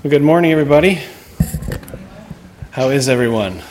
Well, good morning, everybody. How is everyone?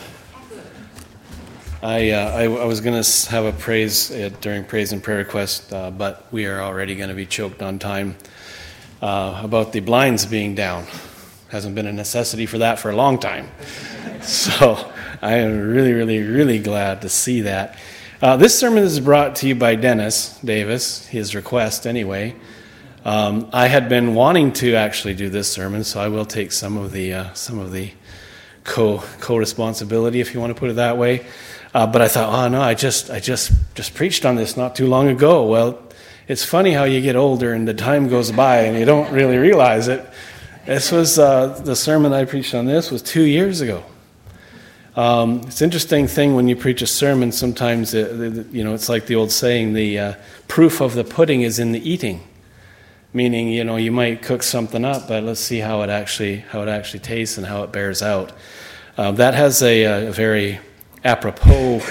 I was going to have a praise during praise and prayer request, but we are already going to be choked on time about the blinds being down. Hasn't been a necessity for that for a long time. So I am really glad to see that. This sermon is brought to you by Dennis Davis, his request anyway. I had been wanting to actually do this sermon, so I will take some of the co-responsibility, if you want to put it that way. But I thought, oh no, I just preached on this not too long ago. Well, it's funny how you get older and the time goes by and you don't really realize it. This was the sermon I preached on this was 2 years ago. It's an interesting thing when you preach a sermon. Sometimes it's like the old saying: the proof of the pudding is in the eating. Meaning, you might cook something up, but let's see how it actually tastes and how it bears out. That has a very apropos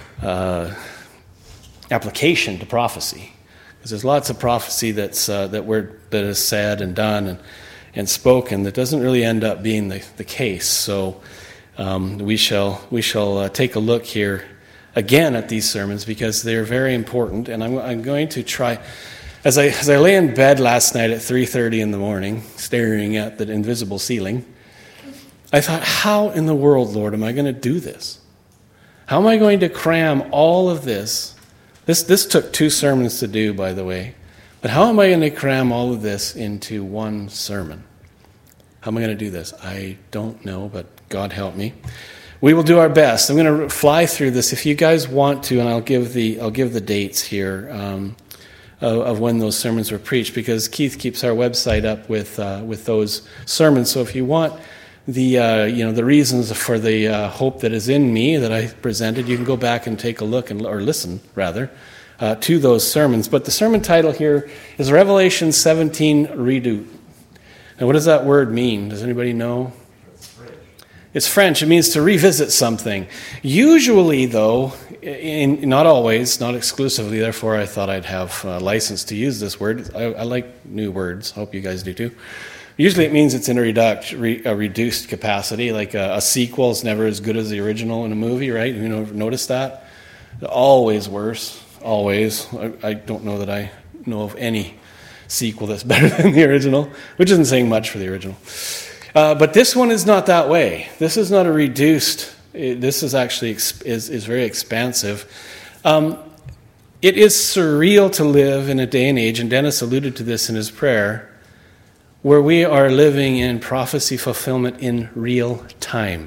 application to prophecy, because there's lots of prophecy that is said and done and spoken that doesn't really end up being the case. So we shall take a look here again at these sermons because they're very important, and I'm going to try. As I lay in bed last night at 3:30 in the morning, staring at the invisible ceiling, I thought, how in the world, Lord, am I going to do this? How am I going to cram all of this? This took 2 sermons to do, by the way. But how am I going to cram all of this into one sermon? How am I going to do this? I don't know, but God help me. We will do our best. I'm going to fly through this. If you guys want to, and I'll give the dates here. Of when those sermons were preached, because Keith keeps our website up with those sermons. So if you want the reasons for the hope that is in me that I presented, you can go back and take a look or listen rather to those sermons. But the sermon title here is Revelation 17 Redoute. And what does that word mean? Does anybody know? It's French. It means to revisit something. Usually, though, not always, not exclusively, therefore I thought I'd have a license to use this word. I like new words. I hope you guys do too. Usually it means it's in a reduced capacity, like a sequel is never as good as the original in a movie, right? You notice that? Always worse. Always. I don't know that I know of any sequel that's better than the original, which isn't saying much for the original. But this one is not that way. This is not a reduced. This is actually is very expansive. It is surreal to live in a day and age, and Dennis alluded to this in his prayer, where we are living in prophecy fulfillment in real time.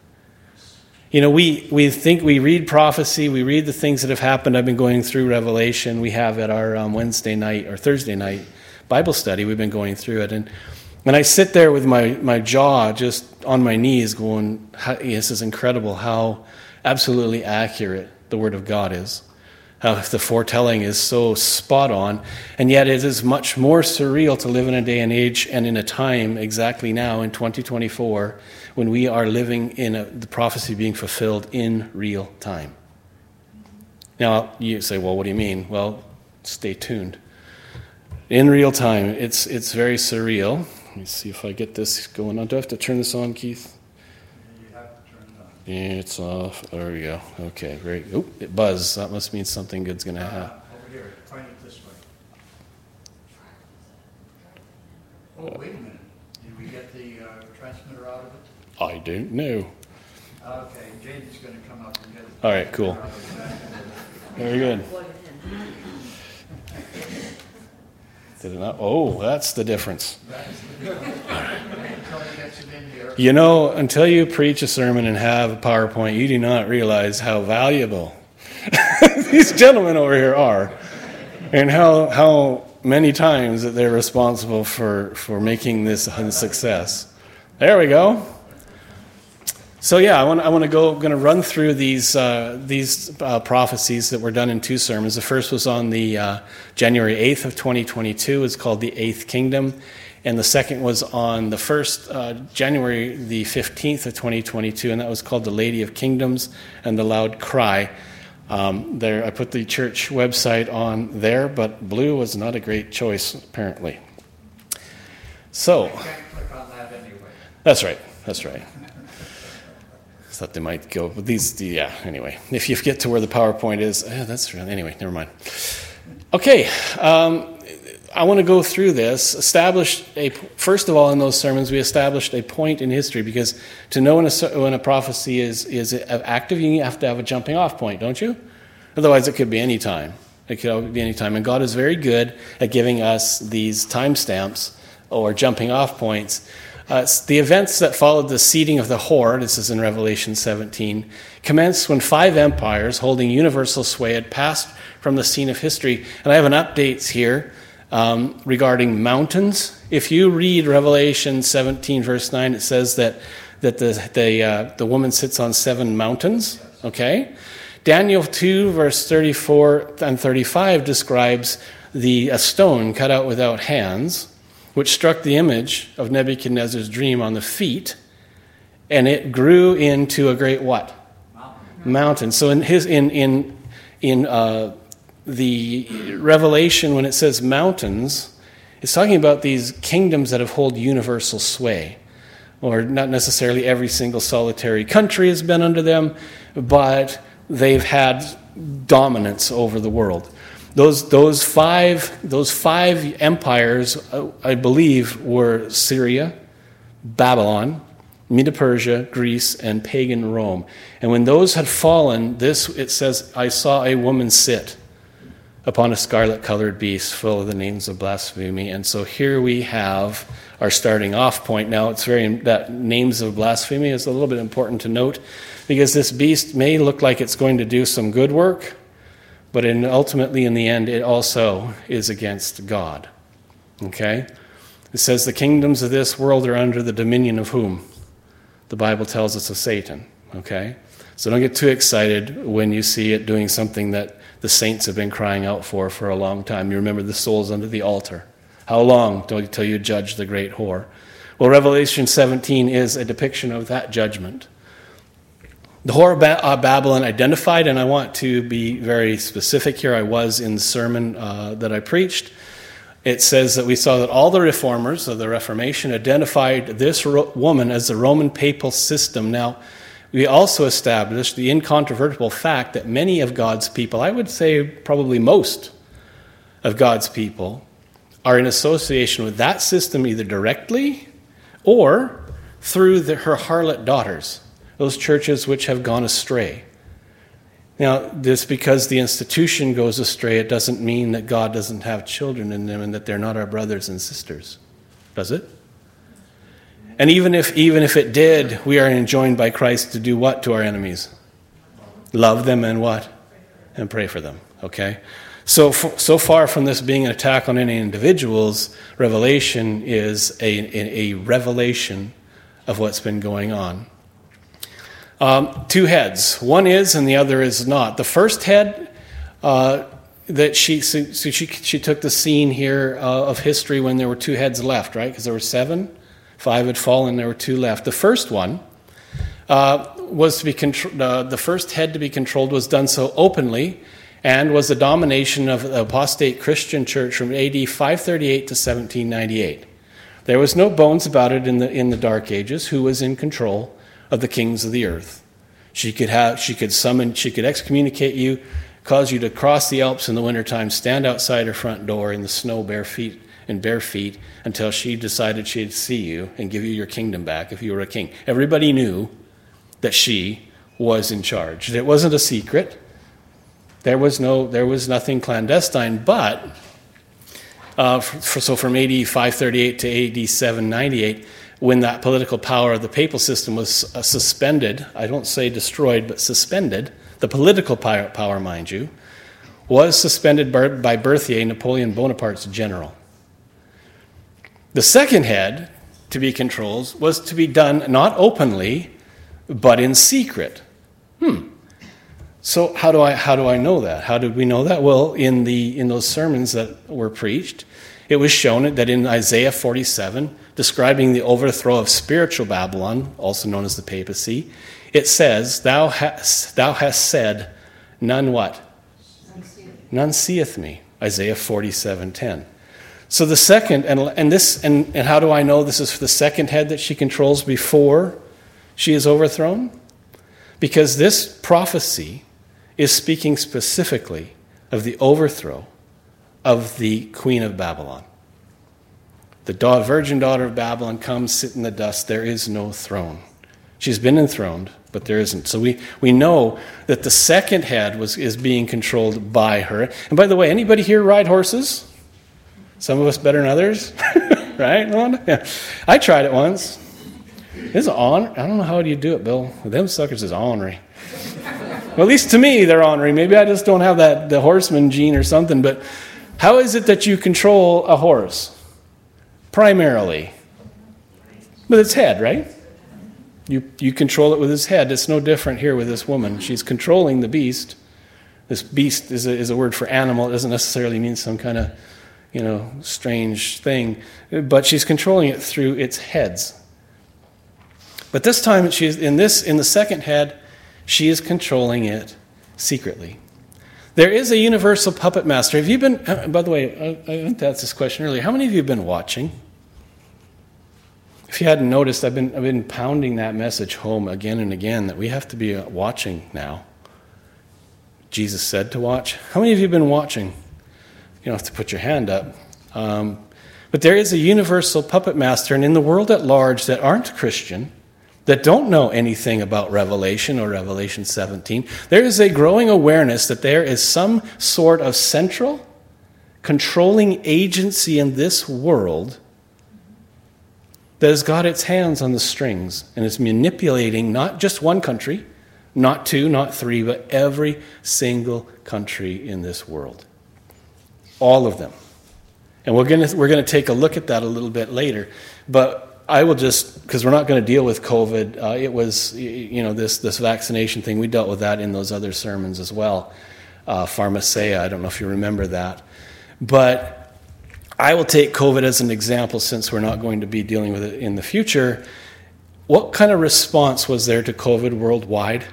We think we read prophecy, we read the things that have happened. I've been going through Revelation. We have at our Wednesday night or Thursday night Bible study. We've been going through it, and I sit there with my jaw just on my knees going, this is incredible how absolutely accurate the Word of God is. How the foretelling is so spot on. And yet it is much more surreal to live in a day and age and in a time exactly now in 2024 when we are living in the prophecy being fulfilled in real time. Now you say, well, what do you mean? Well, stay tuned. In real time, it's very surreal. Let me see if I get this going on. Do I have to turn this on, Keith? You have to turn it on. Yeah, it's off. There we go. Okay, great. Oh, it buzzed. That must mean something good's going to happen. Over here. Point it this way. Oh, wait a minute. Did we get the transmitter out of it? I don't know. Okay, Jaden's going to come up and get it. All right, cool. Very good. Did it not? Oh, that's the difference. Until you preach a sermon and have a PowerPoint, you do not realize how valuable these gentlemen over here are, and how many times that they're responsible for making this a success. There we go. So yeah, I'm going to run through these prophecies that were done in 2 sermons. The first was on the January 8th of 2022. It's called the Eighth Kingdom, and the second was on the first January the 15th of 2022, and that was called the Lady of Kingdoms and the Loud Cry. I put the church website on there, but blue was not a great choice apparently. So. I can't click on that anyway. That's right. I thought they might go, but anyway. If you get to where the PowerPoint is, that's true. Anyway, never mind. Okay, I want to go through this. First of all, in those sermons, we established a point in history, because to know when a prophecy is active, you have to have a jumping off point, don't you? Otherwise, it could be any time. It could be any time. And God is very good at giving us these timestamps or jumping off points. The events that followed the seating of the whore, this is in Revelation 17, commenced when 5 empires holding universal sway had passed from the scene of history. And I have an update here regarding mountains. If you read Revelation 17, verse 9, it says that the woman sits on 7 mountains. Okay? Daniel 2, verse 34 and 35 describes a stone cut out without hands, which struck the image of Nebuchadnezzar's dream on the feet, and it grew into a great what? Mountain. So in the Revelation, when it says mountains, it's talking about these kingdoms that have hold universal sway, or not necessarily every single solitary country has been under them, but they've had dominance over the world. Those five empires, I believe, were Syria, Babylon, Medo-Persia, Greece, and pagan Rome. And when those had fallen, it says, I saw a woman sit upon a scarlet-colored beast full of the names of blasphemy. And so here we have our starting off point. Now, that names of blasphemy is a little bit important to note, because this beast may look like it's going to do some good work, but ultimately, in the end, it also is against God. Okay? It says the kingdoms of this world are under the dominion of whom? The Bible tells us of Satan. Okay? So don't get too excited when you see it doing something that the saints have been crying out for a long time. You remember the souls under the altar. How long till you judge the great whore? Well, Revelation 17 is a depiction of that judgment. The whore of Babylon identified, and I want to be very specific here. I was in the sermon that I preached. It says that we saw that all the reformers of the Reformation identified this woman as the Roman papal system. Now, we also established the incontrovertible fact that many of God's people, I would say probably most of God's people, are in association with that system either directly or through her harlot daughters, those churches which have gone astray. Now, just because the institution goes astray, it doesn't mean that God doesn't have children in them and that they're not our brothers and sisters. Does it? And even if it did, we are enjoined by Christ to do what to our enemies? Love them and what? And pray for them. Okay? So far from this being an attack on any individuals, Revelation is a revelation of what's been going on. 2 heads. One is and the other is not. The first head that she took the scene here of history when there were 2 heads left, right? Because there were 7, 5 had fallen, there were 2 left. The first one was to be the first head to be controlled was done so openly, and was the domination of the apostate Christian church from AD 538 to 1798. There was no bones about it in the Dark Ages who was in control of the kings of the earth. She could excommunicate you, cause you to cross the Alps in the wintertime, stand outside her front door in the snow bare feet until she decided she'd see you and give you your kingdom back if you were a king. Everybody knew that she was in charge. It wasn't a secret. There was nothing clandestine, but so from AD 538 to AD 798, when that political power of the papal system was suspended, I don't say destroyed, but suspended, the political power, mind you, was suspended by Berthier, Napoleon Bonaparte's general. The second head to be controlled was to be done not openly, but in secret. So how do I know that? How did we know that? Well, in those sermons that were preached, it was shown that in Isaiah 47, describing the overthrow of spiritual Babylon, also known as the papacy, it says, Thou hast said, none what? None seeth me. Isaiah 47:10. So the second, and how do I know this is the second head that she controls before she is overthrown? Because this prophecy is speaking specifically of the overthrow of the queen of Babylon. The virgin daughter of Babylon comes, sit in the dust. There is no throne. She's been enthroned, but there isn't. So we know that the second head is being controlled by her. And by the way, anybody here ride horses? Some of us better than others, right? Yeah. I tried it once. It's on. I don't know how do you do it, Bill. Them suckers is ornery. Well, at least to me, they're ornery. Maybe I just don't have the horseman gene or something. But how is it that you control a horse? Primarily with its head, right? You control it with its head. It's no different here with this woman. She's controlling the beast. This beast is a word for animal. It doesn't necessarily mean some kind of strange thing, but she's controlling it through its heads. But this time, she's in the second head, she is controlling it secretly. There is a universal puppet master. Have you been? By the way, I asked this question earlier. How many of you have been watching? If you hadn't noticed, I've been pounding that message home again and again that we have to be watching now. Jesus said to watch. How many of you have been watching? You don't have to put your hand up. But there is a universal puppet master, and in the world at large that aren't Christian, that don't know anything about Revelation or Revelation 17, there is a growing awareness that there is some sort of central controlling agency in this world that has got its hands on the strings and is manipulating not just one country, not two, not three, but every single country in this world. All of them. And we're going to take a look at that a little bit later. But I will just, because we're not going to deal with COVID, it was, this vaccination thing, we dealt with that in those other sermons as well. Pharmacia, I don't know if you remember that. But I will take COVID as an example since we're not going to be dealing with it in the future. What kind of response was there to COVID worldwide?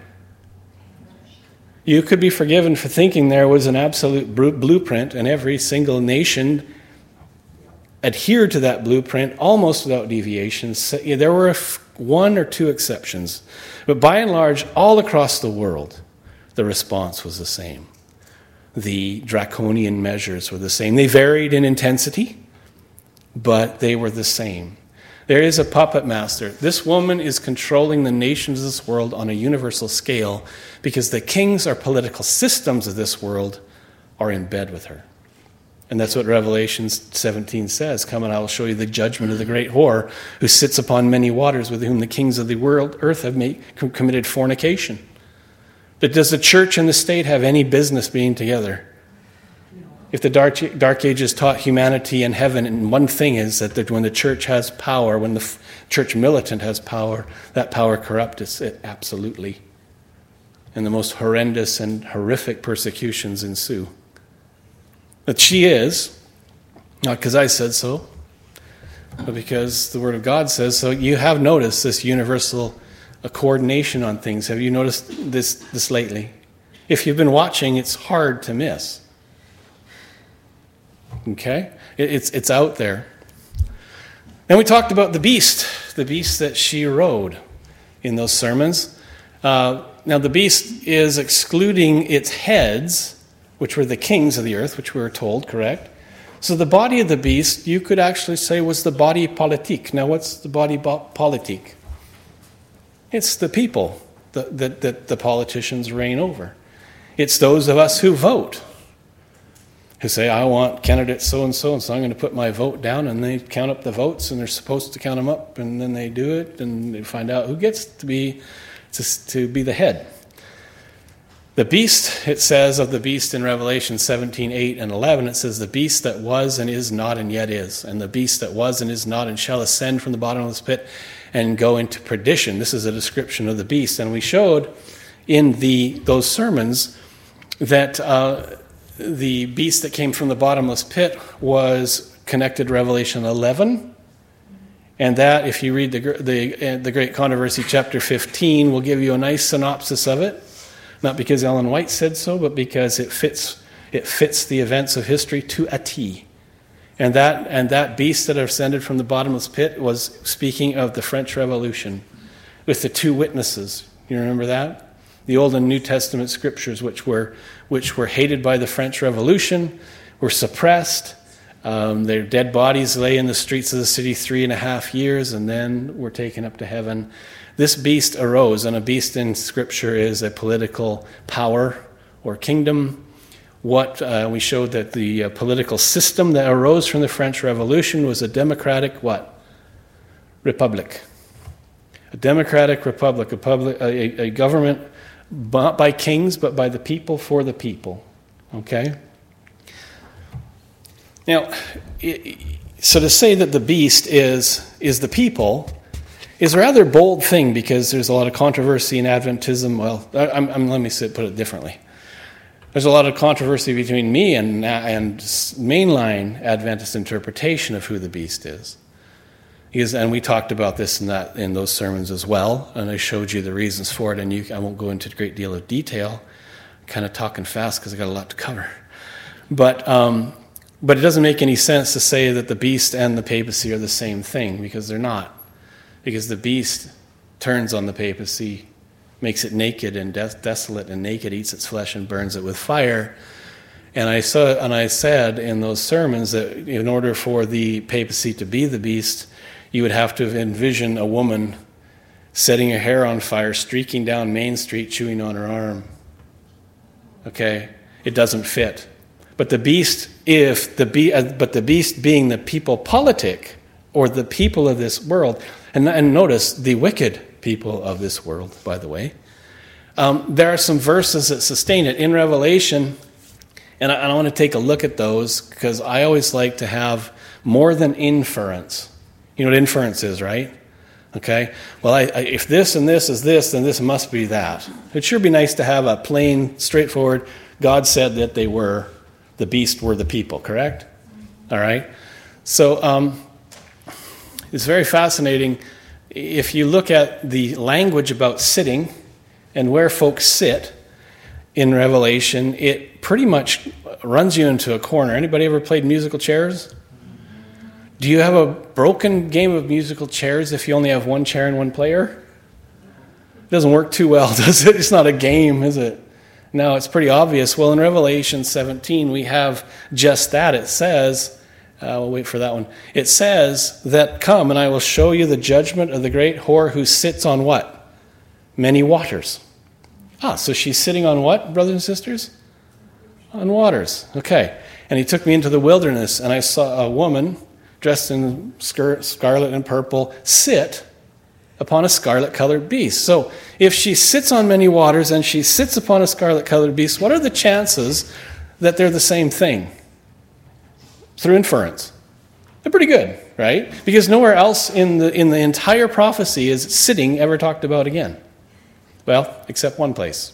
You could be forgiven for thinking there was an absolute blueprint and every single nation adhered to that blueprint almost without deviations. There were one or two exceptions. But by and large, all across the world, the response was the same. The draconian measures were the same. They varied in intensity, but they were the same. There is a puppet master. This woman is controlling the nations of this world on a universal scale because the kings or political systems of this world are in bed with her. And that's what Revelation 17 says. Come and I will show you the judgment of the great whore who sits upon many waters with whom the kings of the earth have committed fornication. But does the church and the state have any business being together? If the Dark Ages taught humanity and heaven, and one thing is that when the church has power, when the church militant has power, that power corrupts it absolutely. And the most horrendous and horrific persecutions ensue. But she is, not because I said so, but because the Word of God says so. You have noticed this universal coordination on things. Have you noticed this lately? If you've been watching, it's hard to miss. Okay? It's out there. And we talked about the beast that she rode in those sermons. Now, the beast is excluding its heads, which were the kings of the earth, which we were told, correct? So the body of the beast, you could actually say, was the body politique. Now, what's the body politique? It's the people that the politicians reign over. It's those of us who vote, who say, I want candidate so-and-so, and so I'm going to put my vote down, and they count up the votes, and they're supposed to count them up, and then they do it, and they find out who gets to be the head. The beast, it says of the beast in Revelation 17, 8, and 11, it says, the beast that was and is not and yet is, and the beast that was and is not and shall ascend from the bottom of this pit and go into perdition. This is a description of the beast. And we showed in those sermons that the beast that came from the bottomless pit was connected to Revelation 11. And that, if you read the Great Controversy, chapter 15, will give you a nice synopsis of it. Not because Ellen White said so, but because it fits the events of history to a T. And that beast that ascended from the bottomless pit was speaking of the French Revolution with the two witnesses. You remember that? The Old and New Testament scriptures, which were hated by the French Revolution, were suppressed. Their dead bodies lay in the streets of the city 3.5 years and then were taken up to heaven. This beast arose, and a beast in Scripture is a political power or kingdom. We showed that the political system that arose from the French Revolution was a democratic what? Republic. A democratic republic, a government not by kings, but by the people for the people. Okay? Now, so to say that the beast is the people is a rather bold thing, because there's a lot of controversy in Adventism. Well, let me put it differently. There's a lot of controversy between me and mainline Adventist interpretation of who the beast is. And we talked about this in those sermons as well, and I showed you the reasons for it, and I won't go into a great deal of detail. I'm kind of talking fast because I got a lot to cover. But it doesn't make any sense to say that the beast and the papacy are the same thing, because they're not. Because the beast turns on the papacy, makes it naked and desolate and naked, eats its flesh and burns it with fire. And I said in those sermons that in order for the papacy to be the beast, you would have to envision a woman setting her hair on fire, streaking down Main Street, chewing on her arm. Okay? It doesn't fit. But the beast, but the beast being the people politic, or the people of this world, and notice the wicked people of this world, by the way. There are some verses that sustain it in Revelation, and I want to take a look at those, because I always like to have more than inference. You know what inference is, right? Okay? Well, if this and this is this, then this must be that. It'd sure be nice to have a plain, straightforward, God said that the beast were the people, correct? All right? So it's very fascinating. If you look at the language about sitting and where folks sit in Revelation, it pretty much runs you into a corner. Anybody ever played musical chairs? Do you have a broken game of musical chairs if you only have one chair and one player? It doesn't work too well, does it? It's not a game, is it? No, it's pretty obvious. Well, in Revelation 17, we have just that. It says, we'll wait for that one. It says that, come and I will show you the judgment of the great whore who sits on what? Many waters. So she's sitting on what, brothers and sisters? On waters. Okay. And he took me into the wilderness, and I saw a woman dressed in scarlet and purple sit upon a scarlet-colored beast. So if she sits on many waters and she sits upon a scarlet-colored beast, what are the chances that they're the same thing? Through inference. They're pretty good, right? Because nowhere else in the entire prophecy is sitting ever talked about again. Well, except one place.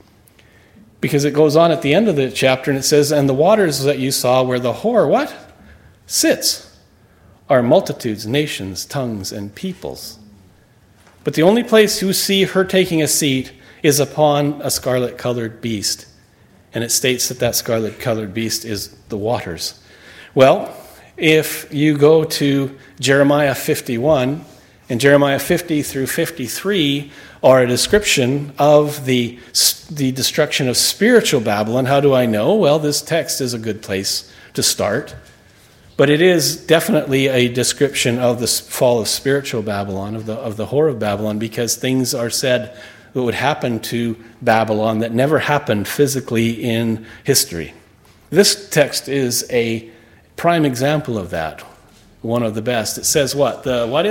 Because it goes on at the end of the chapter and it says, and the waters that you saw where the whore, what? Sits, are multitudes, nations, tongues, and peoples. But the only place you see her taking a seat is upon a scarlet-colored beast. And it states that scarlet-colored beast is the waters. Well, if you go to Jeremiah 51, and Jeremiah 50 through 53 are a description of the destruction of spiritual Babylon. How do I know? Well, this text is a good place to start. But it is definitely a description of the fall of spiritual Babylon, of the whore of Babylon, because things are said that would happen to Babylon that never happened physically in history. This text is a prime example of that, one of the best. It says what?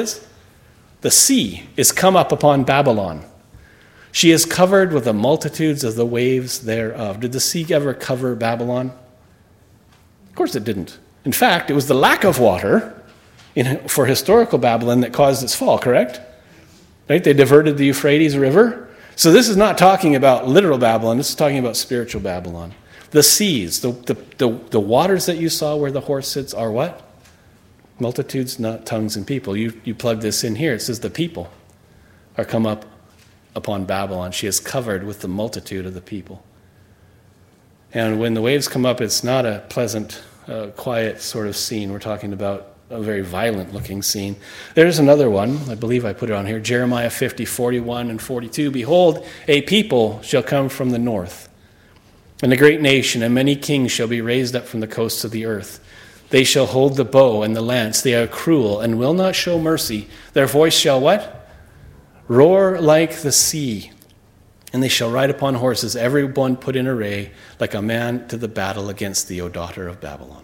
The sea is come up upon Babylon. She is covered with the multitudes of the waves thereof. Did the sea ever cover Babylon? Of course it didn't. In fact, it was the lack of water for historical Babylon that caused its fall, correct? Right? They diverted the Euphrates River. So this is not talking about literal Babylon. This is talking about spiritual Babylon. The seas, the waters that you saw where the horse sits are what? Multitudes, not tongues, and people. You plug this in here. It says the people are come up upon Babylon. She is covered with the multitude of the people. And when the waves come up, it's not a pleasant quiet sort of scene. We're talking about a very violent-looking scene. There's another one. I believe I put it on here. Jeremiah 50, 41 and 42. Behold, a people shall come from the north, and a great nation, and many kings shall be raised up from the coasts of the earth. They shall hold the bow and the lance. They are cruel and will not show mercy. Their voice shall what? Roar like the sea. And they shall ride upon horses, every one put in array, like a man to the battle against thee, O daughter of Babylon.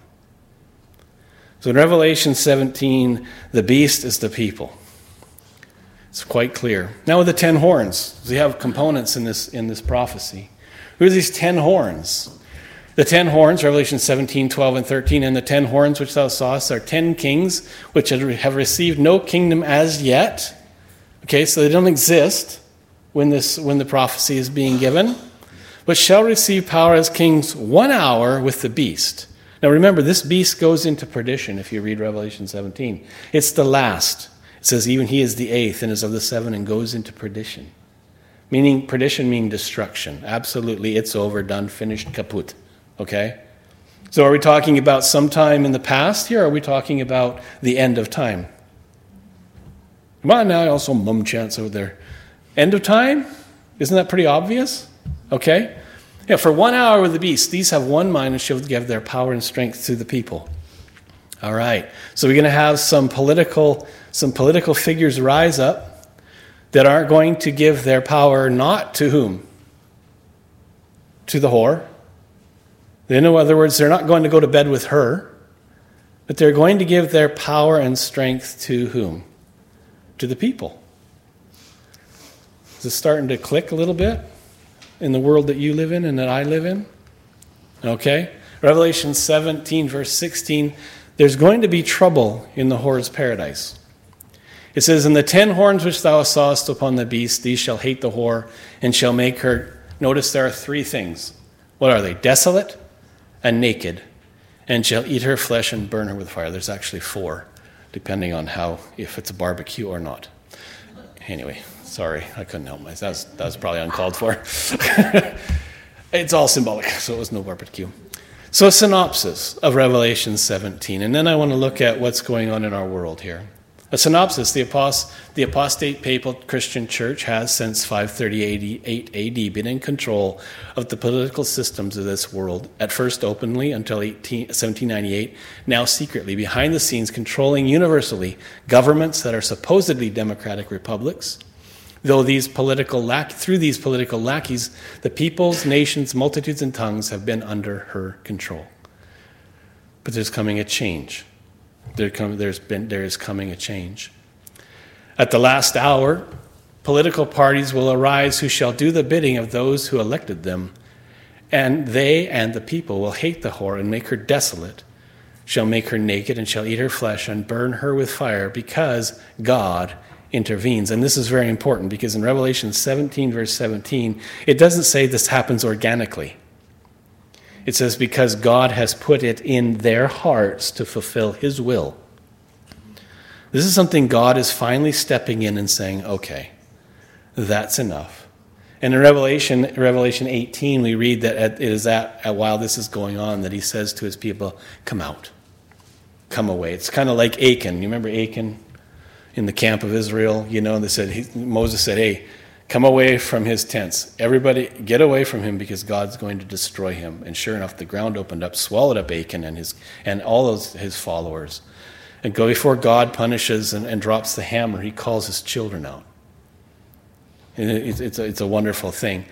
So in Revelation 17, the beast is the people. It's quite clear. Now with the 10 horns, we have components in this prophecy. Who are these 10 horns? The 10 horns, Revelation 17, 12, and 13, and the 10 horns which thou sawest are 10 kings which have received no kingdom as yet. Okay, so they don't exist when the prophecy is being given, but shall receive power as kings 1 hour with the beast. Now remember, this beast goes into perdition if you read Revelation 17. It's the last. It says even he is the 8th and is of the 7 and goes into perdition. Meaning, perdition means destruction. Absolutely, it's over, done, finished, kaput. Okay? So are we talking about sometime in the past here, or are we talking about the end of time? Come on now, also mum chants over there. End of time? Isn't that pretty obvious? Okay? Yeah, for 1 hour with the beast, these have one mind and shall give their power and strength to the people. All right. So we're going to have some political figures rise up that aren't going to give their power not to whom? To the whore. In other words, they're not going to go to bed with her, but they're going to give their power and strength to whom? To the people. Is it starting to click a little bit in the world that you live in and that I live in? Okay. Revelation 17, verse 16, there's going to be trouble in the whore's paradise. It says, and the 10 horns which thou sawest upon the beast, these shall hate the whore and shall make her, notice there are 3 things. What are they? Desolate and naked, and shall eat her flesh and burn her with fire. There's actually 4, depending on if it's a barbecue or not. Anyway, sorry, I couldn't help myself. That was probably uncalled for. It's all symbolic, so it was no barbecue. So a synopsis of Revelation 17, and then I want to look at what's going on in our world here. A synopsis, the apostate papal Christian church has since 538 AD been in control of the political systems of this world, at first openly until 1798, now secretly, behind the scenes, controlling universally governments that are supposedly democratic republics. Though through these political lackeys, the peoples, nations, multitudes, and tongues have been under her control. But there's coming a change. There is coming a change. At the last hour, political parties will arise who shall do the bidding of those who elected them, and they and the people will hate the whore and make her desolate, shall make her naked and shall eat her flesh and burn her with fire, because God intervenes. And this is very important, because in Revelation 17, verse 17, it doesn't say this happens organically. It says, because God has put it in their hearts to fulfill his will. This is something God is finally stepping in and saying, okay, that's enough. And in Revelation 18, we read that it is while this is going on that he says to his people, come out, come away. It's kind of like Achan. You remember Achan in the camp of Israel? Moses said, hey, come away from his tents. Everybody get away from him, because God's going to destroy him. And sure enough, the ground opened up, swallowed up Achan and all of his followers. And go before God punishes and drops the hammer, he calls his children out. And it's a wonderful thing.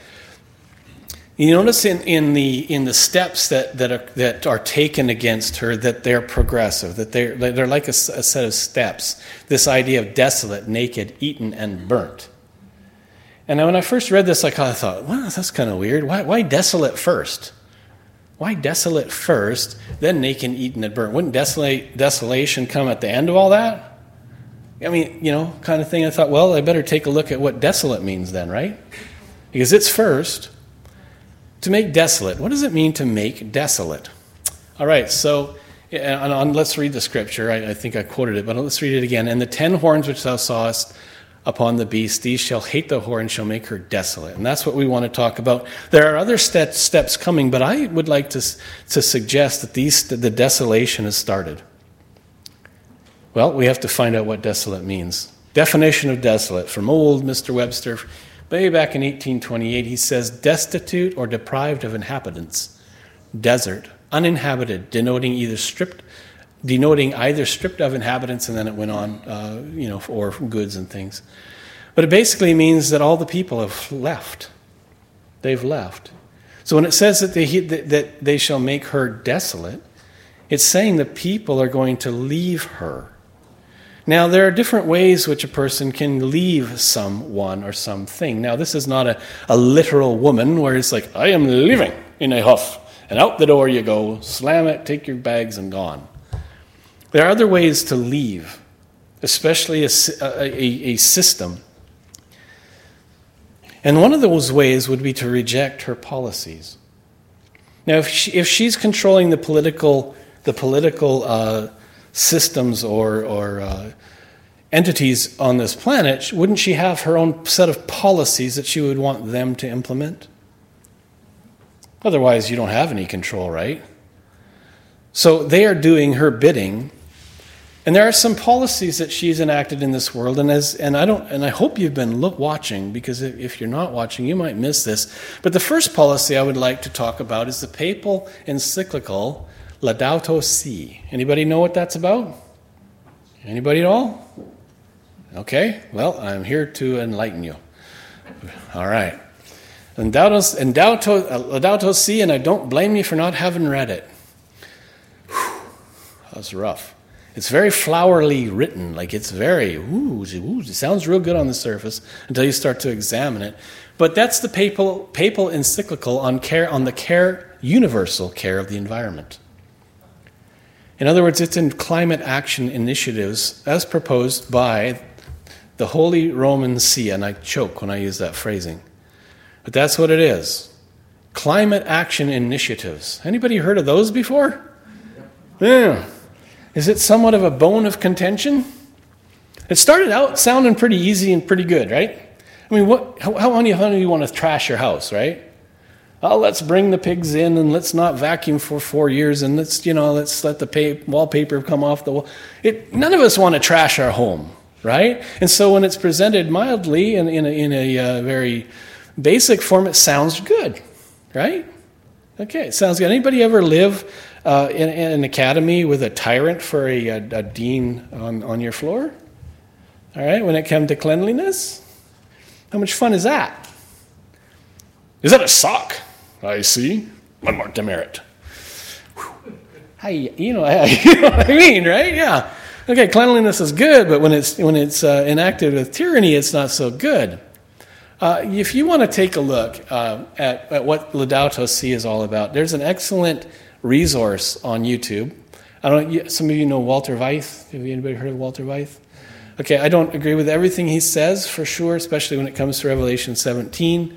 You notice in the steps that are taken against her, that they're progressive, that they're like a set of steps. This idea of desolate, naked, eaten, and burnt. And when I first read this, I kind of thought, well, that's kind of weird. Why desolate first? Why desolate first, then naked, eaten, and burnt? Wouldn't desolation come at the end of all that? I mean, kind of thing. I thought, well, I better take a look at what desolate means then, right? Because it's first. To make desolate. What does it mean to make desolate? All right, so let's read the scripture. I think I quoted it, but let's read it again. And the 10 horns which thou sawest upon the beast. These shall hate the whore and shall make her desolate. And that's what we want to talk about. There are other steps coming, but I would like to suggest that the desolation has started. Well, we have to find out what desolate means. Definition of desolate from old Mr. Webster, way back in 1828, he says, destitute or deprived of inhabitants, desert, uninhabited, denoting either stripped of inhabitants, and then it went on, or goods and things. But it basically means that all the people have left. They've left. So when it says that they shall make her desolate, it's saying the people are going to leave her. Now, there are different ways which a person can leave someone or something. Now, this is not a literal woman where it's like, I am leaving in a huff, and out the door you go, slam it, take your bags, and gone. There are other ways to leave, especially a system. And one of those ways would be to reject her policies. Now, if she's controlling the political systems or entities on this planet, wouldn't she have her own set of policies that she would want them to implement? Otherwise, you don't have any control, right? So they are doing her bidding, and there are some policies that she's enacted in this world. And I hope you've been watching, because if you're not watching, you might miss this. But the first policy I would like to talk about is the papal encyclical Laudato Si. Anybody know what that's about? Anybody at all? Okay, well, I'm here to enlighten you. All right. Laudato Si, and I don't blame you for not having read it. Whew, that was rough. It's very flowery written, like it's very, it sounds real good on the surface until you start to examine it. But that's the papal encyclical on the universal care of the environment. In other words, it's in climate action initiatives as proposed by the Holy Roman See, and I choke when I use that phrasing. But that's what it is. Climate action initiatives. Anybody heard of those before? Yeah. Is it somewhat of a bone of contention? It started out sounding pretty easy and pretty good, right? I mean, how many of you want to trash your house, right? Oh, let's bring the pigs in and let's not vacuum for 4 years and let's let the wallpaper come off the wall. None of us want to trash our home, right? And so when it's presented mildly in a very basic form, it sounds good, right? Okay, it sounds good. Anybody ever live in an academy with a tyrant for a dean on your floor? All right, when it comes to cleanliness? How much fun is that? Is that a sock? I see. One more demerit. You know what I mean, right? Yeah. Okay, cleanliness is good, but when it's enacted with tyranny, it's not so good. If you want to take a look at what Laudato Si is all about, there's an excellent resource on YouTube. Some of you know Walter Weith. Have anybody heard of Walter Weith? Okay, I don't agree with everything he says, for sure, especially when it comes to Revelation 17.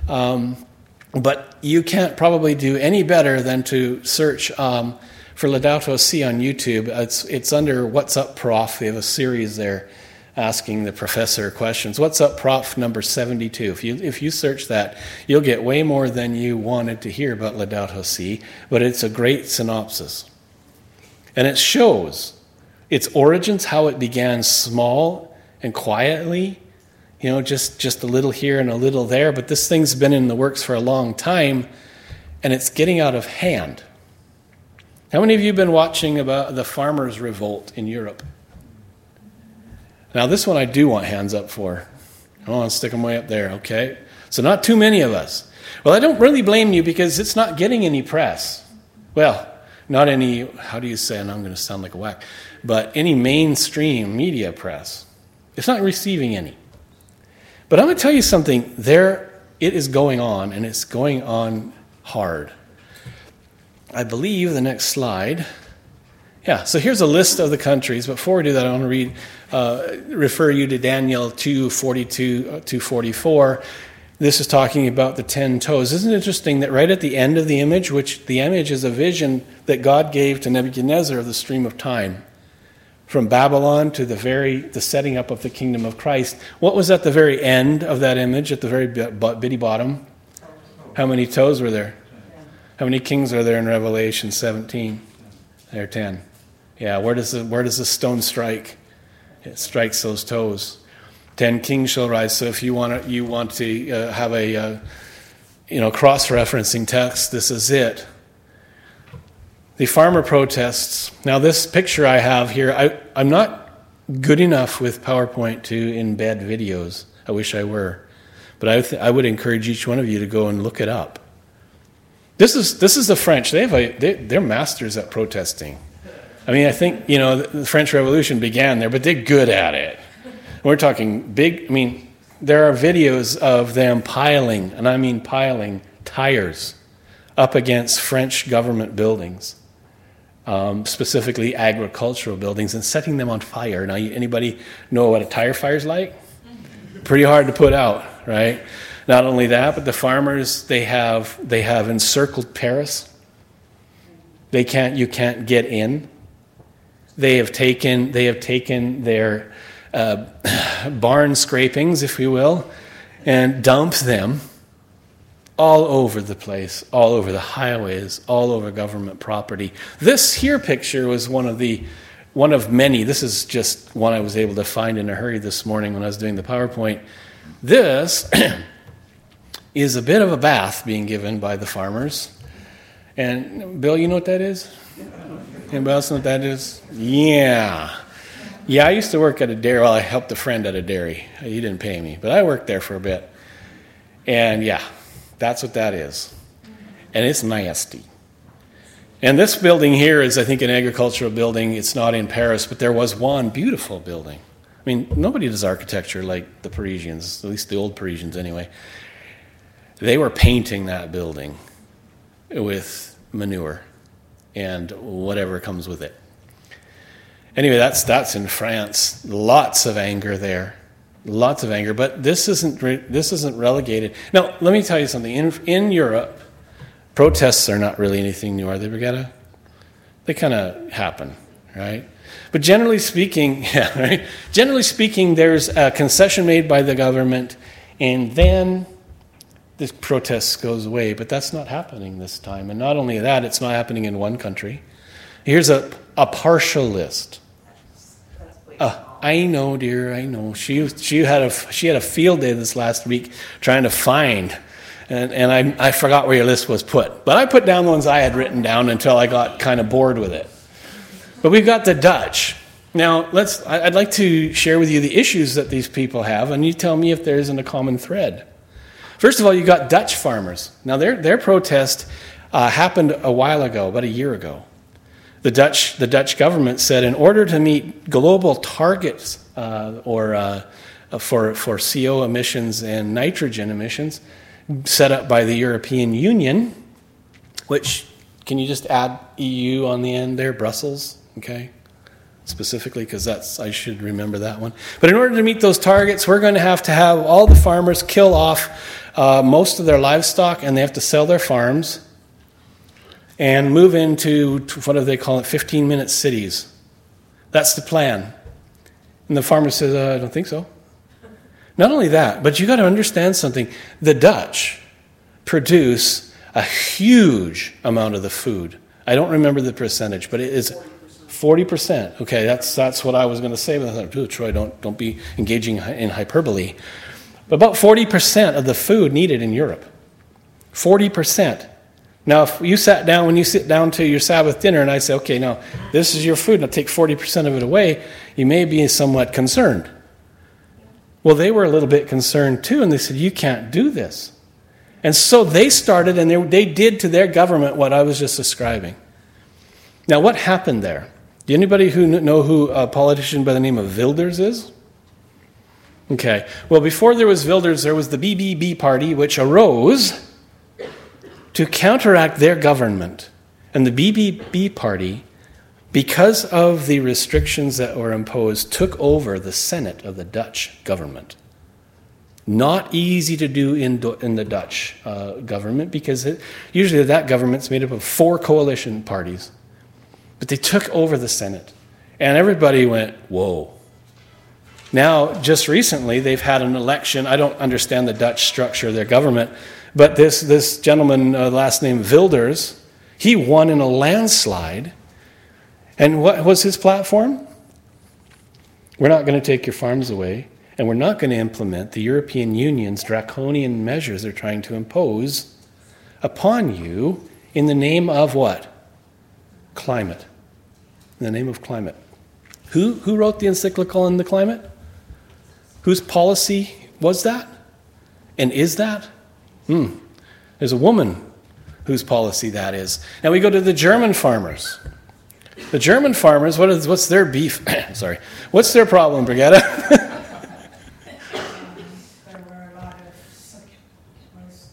But you can't probably do any better than to search for Laudato Si on YouTube. It's under What's Up, Prof. They have a series there asking the professor questions. What's Up, Prof. number 72. If you search that, you'll get way more than you wanted to hear about Laudato Si, but it's a great synopsis. And it shows its origins, how it began small and quietly, just a little here and a little there, but this thing's been in the works for a long time, and it's getting out of hand. How many of you have been watching about the farmers' revolt in Europe? Now, this one I do want hands up for. I want to stick them way up there, okay? So not too many of us. Well, I don't really blame you because it's not getting any press. Well, not any, how do you say, and I'm going to sound like a whack, but any mainstream media press. It's not receiving any. But I'm going to tell you something. It is going on, and it's going on hard. I believe the next slide. Yeah, so here's a list of the countries. Before we do that, I want to refer you to Daniel 2:42 to 44. This is talking about the 10 toes. Isn't it interesting that right at the end of the image, which the image is a vision that God gave to Nebuchadnezzar of the stream of time, from Babylon to the setting up of the kingdom of Christ. What was at the very end of that image, at the very bitty bottom? How many toes were there? How many kings are there in Revelation 17? There are 10. Yeah, where does the stone strike? It strikes those toes. 10 kings shall rise. So if you want to have a cross-referencing text, this is it. The farmer protests. Now, this picture I have here, I'm not good enough with PowerPoint to embed videos. I wish I were. But I would encourage each one of you to go and look it up. This is the French. They're masters at protesting. I mean, I think, the French Revolution began there, but they're good at it. We're talking big, there are videos of them piling, and I mean piling, tires up against French government buildings. Specifically agricultural buildings, and setting them on fire. Now, anybody know what a tire fire is like? Pretty hard to put out, right? Not only that, but the farmers, they have encircled Paris. You can't get in. They have taken their barn scrapings, if you will, and dumped them all over the place, all over the highways, all over government property. This here picture was one of many. This is just one I was able to find in a hurry this morning when I was doing the PowerPoint. This is a bit of a bath being given by the farmers. And Bill, you know what that is? Anybody else know what that is? Yeah. Yeah, I used to work at a dairy. Well, I helped a friend at a dairy. He didn't pay me, but I worked there for a bit. And yeah, that's what that is. And it's nasty. And this building here is, I think, an agricultural building. It's not in Paris, but there was one beautiful building. Nobody does architecture like the Parisians, at least the old Parisians anyway. They were painting that building with manure and whatever comes with it. Anyway, that's in France. Lots of anger there. Lots of anger, but this isn't relegated. Now, let me tell you something. In Europe, protests are not really anything new, are they, Brigetta? They kind of happen, right? But generally speaking, there's a concession made by the government, and then this protest goes away. But that's not happening this time. And not only that, it's not happening in one country. Here's a partial list. I know, dear, I know. She had a field day this last week trying to find, and I forgot where your list was put. But I put down the ones I had written down until I got kind of bored with it. But we've got the Dutch. Now, I'd like to share with you the issues that these people have, and you tell me if there isn't a common thread. First of all, you got Dutch farmers. Now, their protest happened a while ago, about a year ago. The Dutch government said in order to meet global targets for CO emissions and nitrogen emissions set up by the European Union, which, can you just add EU on the end there, Brussels, okay? Specifically, because I should remember that one. But in order to meet those targets, we're going to have all the farmers kill off most of their livestock, and they have to sell their farms and move into, what do they call it, 15-minute cities. That's the plan. And the farmer says, I don't think so. Not only that, but you got to understand something. The Dutch produce a huge amount of the food. I don't remember the percentage, but it is 40%. Okay, that's what I was going to say. But I thought, Troy, don't be engaging in hyperbole. But about 40% of the food needed in Europe. 40%. Now, when you sit down to your Sabbath dinner and I say, okay, now this is your food, and I'll take 40% of it away, you may be somewhat concerned. Well, they were a little bit concerned too, and they said, you can't do this. And so they started, and they did to their government what I was just describing. Now, what happened there? Do anybody know who a politician by the name of Wilders is? Okay. Well, before there was Wilders, there was the BBB party, which arose to counteract their government. And the BBB party, because of the restrictions that were imposed, took over the Senate of the Dutch government. Not easy to do in the Dutch government, because usually that government's made up of 4 coalition parties. But they took over the Senate. And everybody went, whoa. Now, just recently, they've had an election. I don't understand the Dutch structure of their government, but this gentleman, last name Wilders, he won in a landslide. And what was his platform? We're not going to take your farms away, and we're not going to implement the European Union's draconian measures they're trying to impose upon you in the name of what? Climate. In the name of climate. Who wrote the encyclical on the climate? Whose policy was that? And is that? There's a woman whose policy that is. Now we go to the German farmers. The German farmers, what's their beef? Sorry. What's their problem, Brigitte? There were a lot of, what is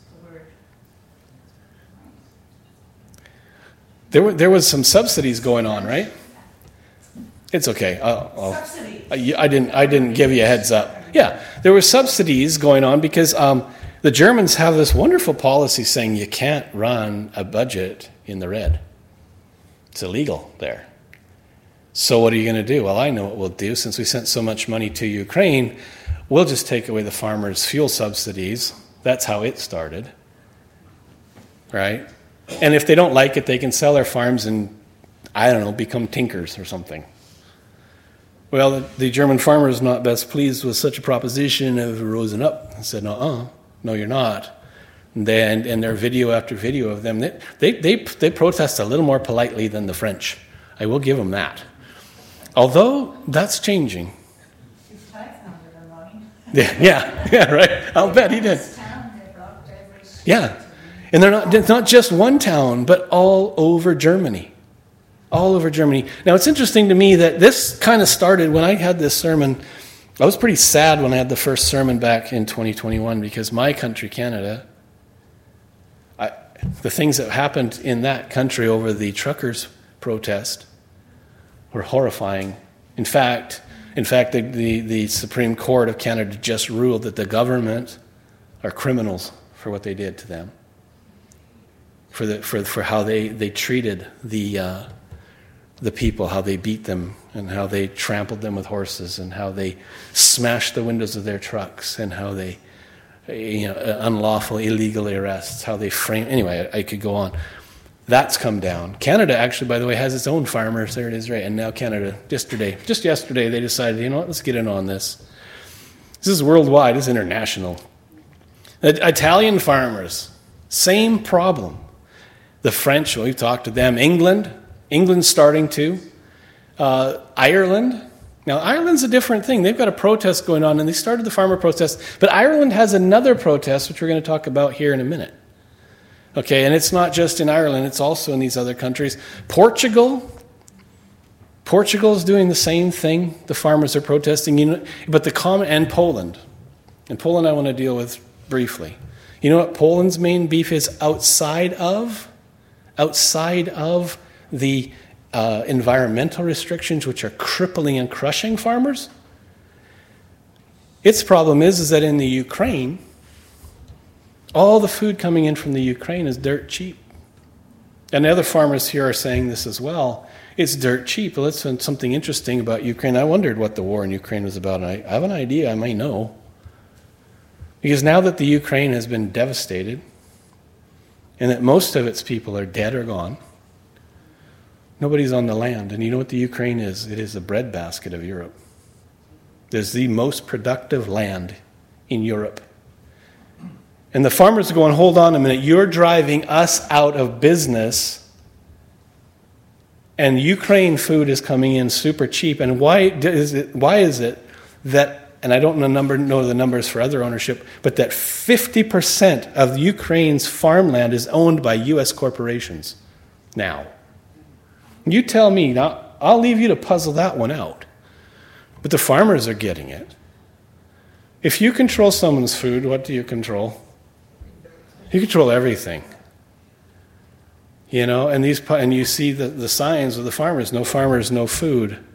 the word? There was some subsidies going on, right? It's okay. Subsidy. I didn't give you a heads up. Yeah, there were subsidies going on because the Germans have this wonderful policy saying you can't run a budget in the red. It's illegal there. So what are you going to do? Well, I know what we'll do. Since we sent so much money to Ukraine, we'll just take away the farmers' fuel subsidies. That's how it started, right? And if they don't like it, they can sell their farms and, I don't know, become tinkers or something. Well, the German farmers not best pleased with such a proposition have risen up and said, no, you're not. And their video after video of them, they protest a little more politely than the French. I will give them that. Although, that's changing. His tax number online. Yeah, right. I'll bet he did. Yeah. And it's not just one town, but all over Germany. All over Germany. Now, it's interesting to me that this kind of started when I had this sermon. I was pretty sad when I had the first sermon back in 2021 because my country, Canada, the things that happened in that country over the truckers' protest were horrifying. In fact, the Supreme Court of Canada just ruled that the government are criminals for what they did to them, for how they treated the people, how they beat them, and how they trampled them with horses, and how they smashed the windows of their trucks, and how they, unlawful, illegal arrests, how they frame. Anyway, I could go on. That's come down. Canada, actually, by the way, has its own farmers. There it is, right? And now Canada, just yesterday, they decided, you know what, let's get in on this. This is worldwide. This is international. Italian farmers, same problem. The French, we've talked to them. England's starting to. Ireland. Now, Ireland's a different thing. They've got a protest going on, and they started the farmer protest. But Ireland has another protest, which we're going to talk about here in a minute. Okay, and it's not just in Ireland. It's also in these other countries. Portugal's doing the same thing. The farmers are protesting. And Poland. And Poland I want to deal with briefly. You know what Poland's main beef is outside of? Outside of the environmental restrictions, which are crippling and crushing farmers. Its problem is that in the Ukraine, all the food coming in from the Ukraine is dirt cheap. And the other farmers here are saying this as well. It's dirt cheap. Well, that's something interesting about Ukraine. I wondered what the war in Ukraine was about, and I have an idea. I may know. Because now that the Ukraine has been devastated, and that most of its people are dead or gone, nobody's on the land. And you know what the Ukraine is? It is the breadbasket of Europe. There's the most productive land in Europe. And the farmers are going, hold on a minute, you're driving us out of business, and Ukraine food is coming in super cheap. And why is it that, and I don't know the numbers for other ownership, but that 50% of Ukraine's farmland is owned by U.S. corporations now? You tell me. Now, I'll leave you to puzzle that one out. But the farmers are getting it. If you control someone's food, what do you control? You control everything. And you see the signs of the farmers: no farmers, no food.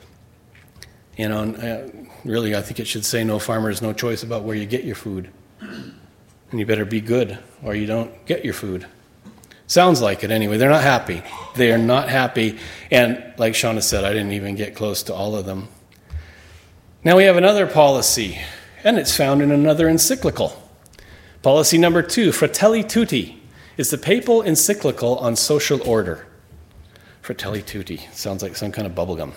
Really, I think it should say no farmers, no choice about where you get your food. And you better be good, or you don't get your food. Sounds like it anyway. They're not happy. They are not happy. And like Shauna said, I didn't even get close to all of them. Now we have another policy, and it's found in another encyclical. Policy number 2, Fratelli Tutti, is the papal encyclical on social order. Fratelli Tutti. Sounds like some kind of bubblegum.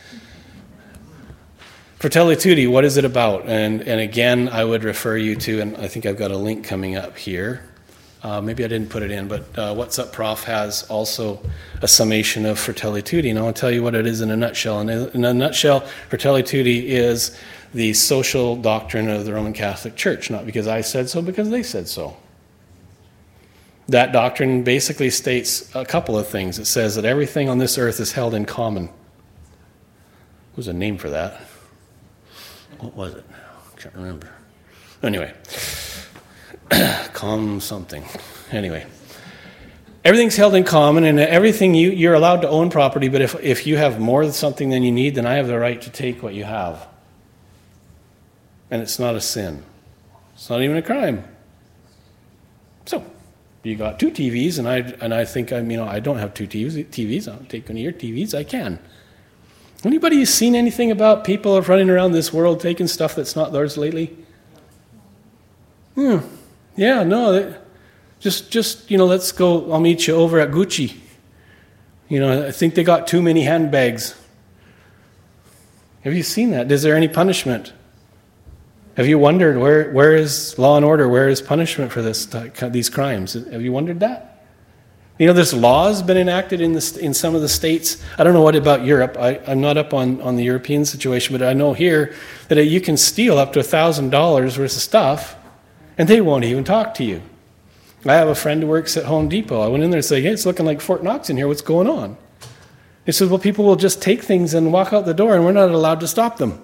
Fratelli Tutti, what is it about? And again, I would refer you to, and I think I've got a link coming up here. Maybe I didn't put it in, but What's Up Prof has also a summation of Fratelli Tutti, and I'll tell you what it is in a nutshell. And in a nutshell, Fratelli Tutti is the social doctrine of the Roman Catholic Church, not because I said so, because they said so. That doctrine basically states a couple of things. It says that everything on this earth is held in common. There's a name for that. What was it? I can't remember. Anyway. Calm something. Anyway. Everything's held in common, and everything you're allowed to own property, but if you have more of something than you need, then I have the right to take what you have. And it's not a sin. It's not even a crime. So, you got 2 TVs, and I think I don't have 2 TVs. I'll take one of your TVs. I can. Anybody seen anything about people running around this world taking stuff that's not theirs lately? Yeah, no. Just let's go. I'll meet you over at Gucci. I think they got too many handbags. Have you seen that? Is there any punishment? Have you wondered where is law and order? Where is punishment for these crimes? Have you wondered that? There's laws been enacted in some of the states. I don't know what about Europe. I'm not up on the European situation, but I know here that you can steal up to $1,000 worth of stuff, and they won't even talk to you. I have a friend who works at Home Depot. I went in there and said, "Hey, it's looking like Fort Knox in here. What's going on?" He said, "Well, people will just take things and walk out the door, and we're not allowed to stop them."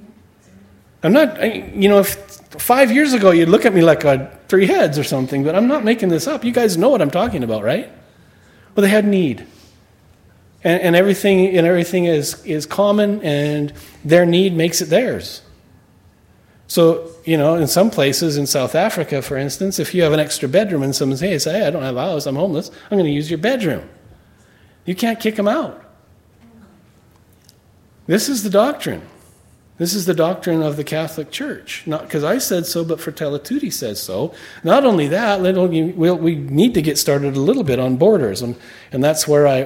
If 5 years ago you'd look at me like I had 3 heads or something, but I'm not making this up. You guys know what I'm talking about, right? Well, they had need. And everything is common, and their need makes it theirs. So, in some places in South Africa, for instance, if you have an extra bedroom and someone says, "Hey, I don't have a house, I'm homeless, I'm going to use your bedroom," you can't kick them out. This is the doctrine. This is the doctrine of the Catholic Church. Not because I said so, but Fratelli Tutti says so. Not only that, we need to get started a little bit on borders, and that's where I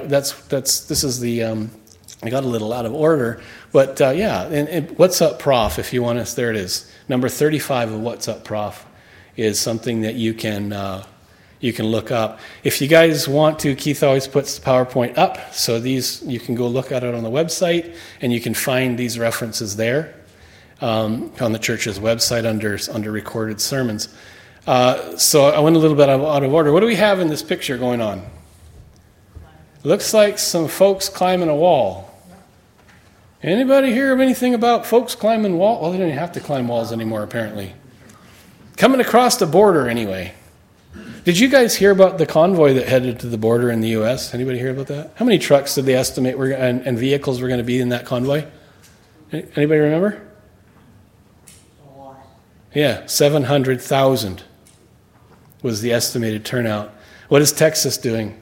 got a little out of order, but and What's Up Prof, if you want us, there it is. Number 35 of What's Up Prof is something that you can look up. If you guys want to, Keith always puts the PowerPoint up, so you can go look at it on the website, and you can find these references there on the church's website under recorded sermons. So I went a little bit out of order. What do we have in this picture going on? Looks like some folks climbing a wall. Anybody hear of anything about folks climbing walls? Well, they don't even have to climb walls anymore, apparently. Coming across the border, anyway. Did you guys hear about the convoy that headed to the border in the U.S.? Anybody hear about that? How many trucks did they estimate and vehicles were going to be in that convoy? Anybody remember? A lot. Yeah, 700,000 was the estimated turnout. What is Texas doing?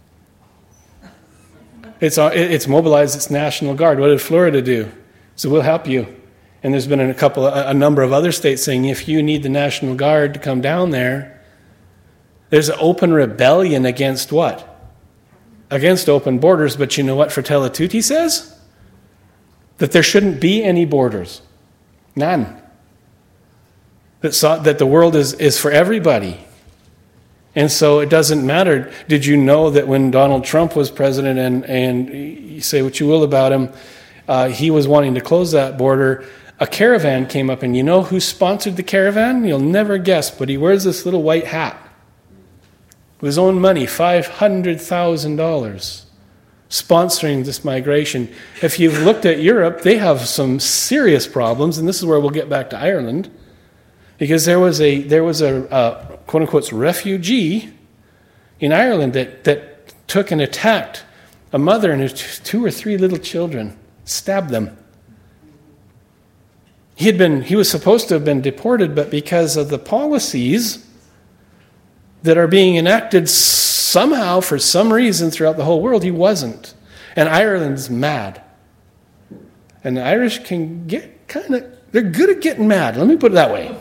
It's mobilized its National Guard. What did Florida do? So we'll help you. And there's been a number of other states saying, if you need the National Guard to come down there, there's an open rebellion against what? Against open borders. But you know what Fratelli Tutti says? That there shouldn't be any borders. None. That the world is for everybody. And so it doesn't matter. Did you know that when Donald Trump was president, and you say what you will about him, he was wanting to close that border, a caravan came up, and you know who sponsored the caravan? You'll never guess, but he wears this little white hat. With his own money, $500,000, sponsoring this migration. If you've looked at Europe, they have some serious problems, and this is where we'll get back to Ireland, because there was a quote-unquote refugee in Ireland that took and attacked a mother and her 2 or 3 little children, stabbed them. He was supposed to have been deported, but because of the policies that are being enacted Somehow, for some reason, throughout the whole world, he wasn't. And Ireland's mad. And the Irish can get they're good at getting mad. Let me put it that way.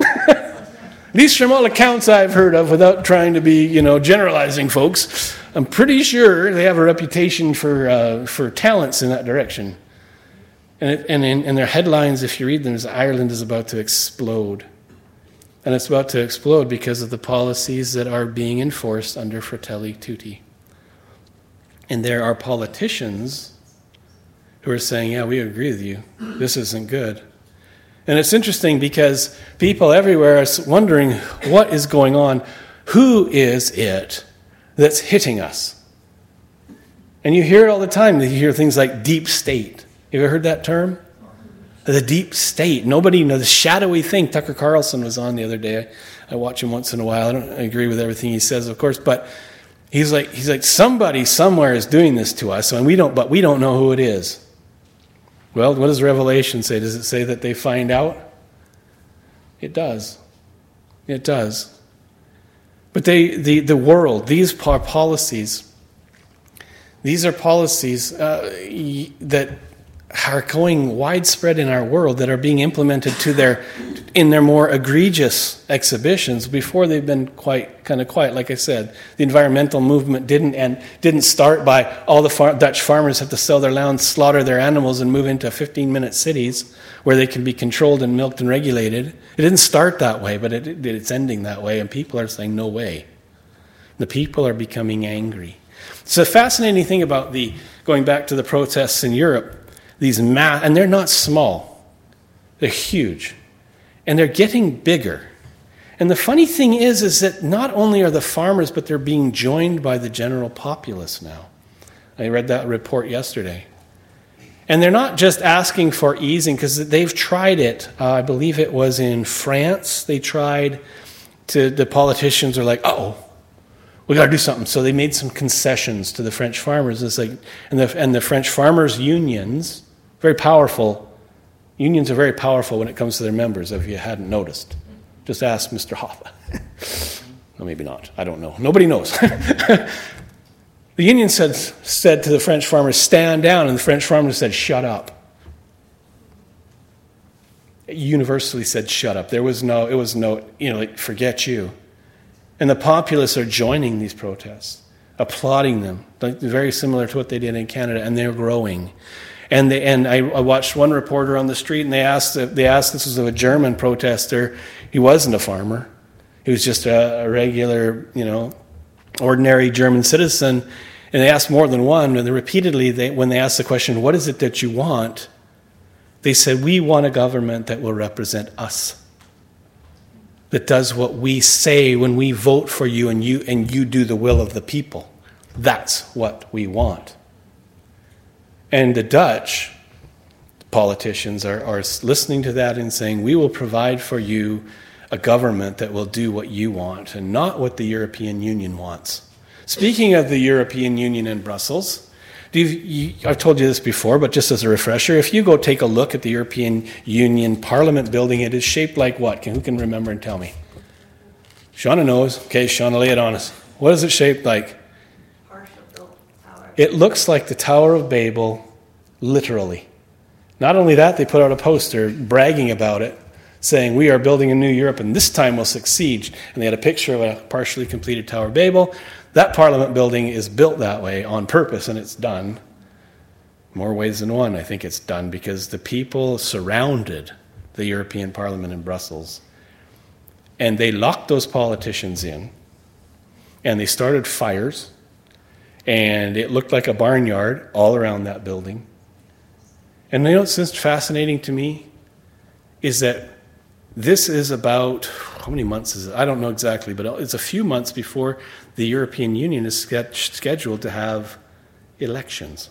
At least from all accounts I've heard of, without trying to be, generalizing folks, I'm pretty sure they have a reputation for talents in that direction. And in their headlines, if you read them, is Ireland is about to explode. And it's about to explode because of the policies that are being enforced under Fratelli Tutti. And there are politicians who are saying, yeah, we agree with you. This isn't good. And it's interesting because people everywhere are wondering what is going on. Who is it that's hitting us? And you hear it all the time. You hear things like deep state. You ever heard that term? The deep state. Nobody knows. The shadowy thing. Tucker Carlson was on the other day. I watch him once in a while. I don't agree with everything he says, of course, but he's like somebody somewhere is doing this to us, and we don't know who it is. Well, what does Revelation say? Does it say that they find out? It does. It does. But the world, these are policies. These are policies that are going widespread in our world, that are being implemented in their more egregious exhibitions before they've been kind of quiet. Like I said, the environmental movement didn't start by all the Dutch farmers have to sell their land, slaughter their animals, and move into 15-minute cities where they can be controlled and milked and regulated. It didn't start that way, but it's ending that way, and people are saying, no way. The people are becoming angry. So the fascinating thing about going back to the protests in Europe, and they're not small. They're huge. And they're getting bigger. And the funny thing is that not only are the farmers, but they're being joined by the general populace now. I read that report yesterday. And they're not just asking for easing, because they've tried it. I believe it was in France. They tried the politicians are like, we got to do something. So they made some concessions to the French farmers. It's like, and the French farmers' unions, very powerful. Unions are very powerful when it comes to their members, if you hadn't noticed. Just ask Mr. Hoffa. No, maybe not. I don't know. Nobody knows. The union said to the French farmers, stand down, and the French farmers said, shut up. It universally said, shut up. It was no, forget you. And the populace are joining these protests, applauding them, very similar to what they did in Canada, and they're growing. And I watched one reporter on the street, and they asked, this was a German protester. He wasn't a farmer. He was just a regular, ordinary German citizen. And they asked more than one, and repeatedly, when they asked the question, what is it that you want? They said, we want a government that will represent us, that does what we say when we vote for you, and you do the will of the people. That's what we want. And the Dutch politicians are listening to that and saying, we will provide for you a government that will do what you want and not what the European Union wants. Speaking of the European Union in Brussels, I've told you this before, but just as a refresher, if you go take a look at the European Union Parliament building, it is shaped like what? Who can remember and tell me? Shauna knows. Okay, Shauna, lay it on us. What is it shaped like? It looks like the Tower of Babel, literally. Not only that, they put out a poster bragging about it, saying, we are building a new Europe, and this time we'll succeed. And they had a picture of a partially completed Tower of Babel. That Parliament building is built that way on purpose, and it's done. More ways than one, I think it's done, because the people surrounded the European Parliament in Brussels, and they locked those politicians in, and they started fires, and it looked like a barnyard all around that building. And what's just fascinating to me is that this is about, how many months is it? I don't know exactly, but it's a few months before the European Union is scheduled to have elections.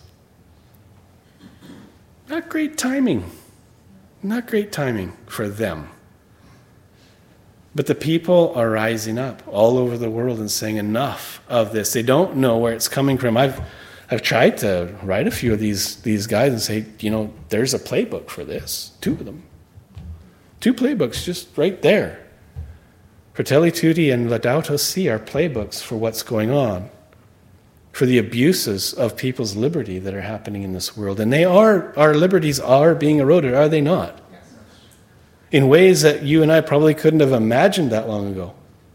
Not great timing. Not great timing for them. But the people are rising up all over the world and saying enough of this. They don't know where it's coming from. I've tried to write a few of these guys and say, there's a playbook for this. 2 of them. 2 playbooks just right there. Fratelli Tutti and Laudato Si are playbooks for what's going on. for the abuses of people's liberty that are happening in this world. And our liberties are being eroded, are they not? In ways that you and I probably couldn't have imagined that long ago.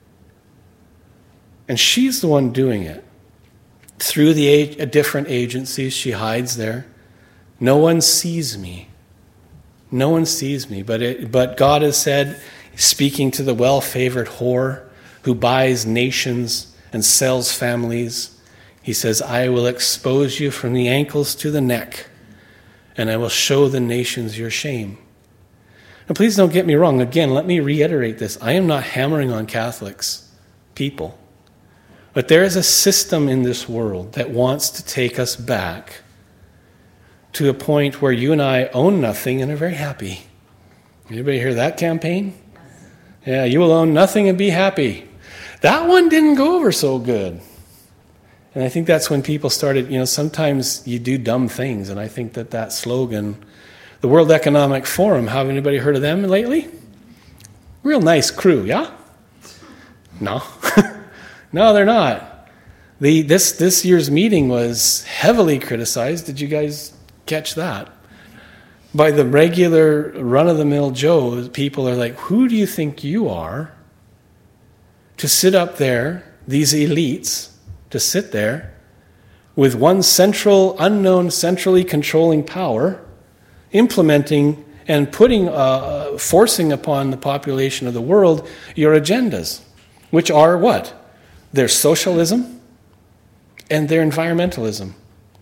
And she's the one doing it. Through the different agencies, she hides there. No one sees me. No one sees me. But God has said, speaking to the well-favored whore who buys nations and sells families, he says, I will expose you from the ankles to the neck, and I will show the nations your shame. Now, please don't get me wrong. Again, let me reiterate this. I am not hammering on Catholics, people. But there is a system in this world that wants to take us back to a point where you and I own nothing and are very happy. Anybody hear that campaign? Yeah, you will own nothing and be happy. That one didn't go over so good. And I think that's when people started, sometimes you do dumb things. And I think that slogan, the World Economic Forum, have anybody heard of them lately? Real nice crew, yeah? No. No, they're not. This year's meeting was heavily criticized. Did you guys catch that? By the regular run-of-the-mill Joes, people are like, who do you think you are to sit up there, these elites, to sit there with one unknown, centrally controlling power, implementing and forcing upon the population of the world your agendas, which are what? Their socialism and their environmentalism.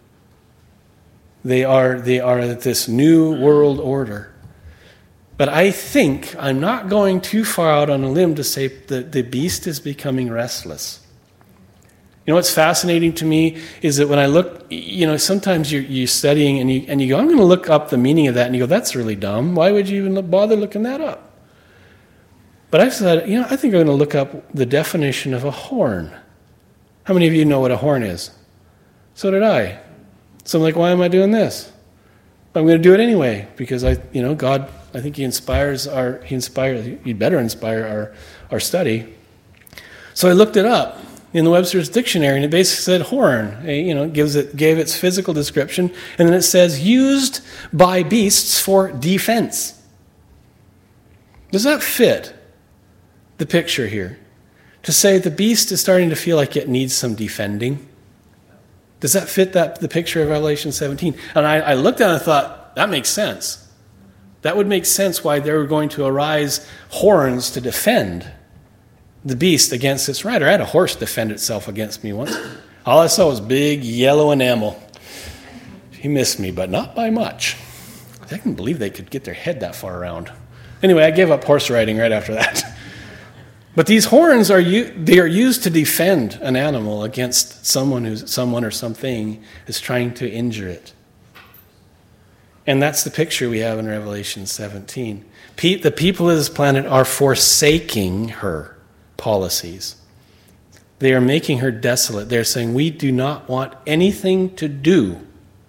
They are this new world order. But I think I'm not going too far out on a limb to say that the beast is becoming restless. You know what's fascinating to me is that when I look, sometimes you're studying and you go, I'm going to look up the meaning of that, and you go, that's really dumb. Why would you even bother looking that up? But I said, I think I'm going to look up the definition of a horn. How many of you know what a horn is? So did I. So I'm like, why am I doing this? I'm going to do it anyway because God, I think He'd better inspire our study. So I looked it up in the Webster's Dictionary, and it basically said horn. Gave its physical description, and then it says used by beasts for defense. Does that fit the picture here? To say the beast is starting to feel like it needs some defending? Does that fit the picture of Revelation 17? And I looked at it and thought, that makes sense. That would make sense why there were going to arise horns to defend the beast against its rider. I had a horse defend itself against me once. All I saw was big yellow enamel. He missed me, but not by much. I couldn't believe they could get their head that far around. Anyway, I gave up horse riding right after that. But these horns are used to defend an animal against someone or something is trying to injure it. And that's the picture we have in Revelation 17. The people of this planet are forsaking her policies. They are making her desolate. They're saying, we do not want anything to do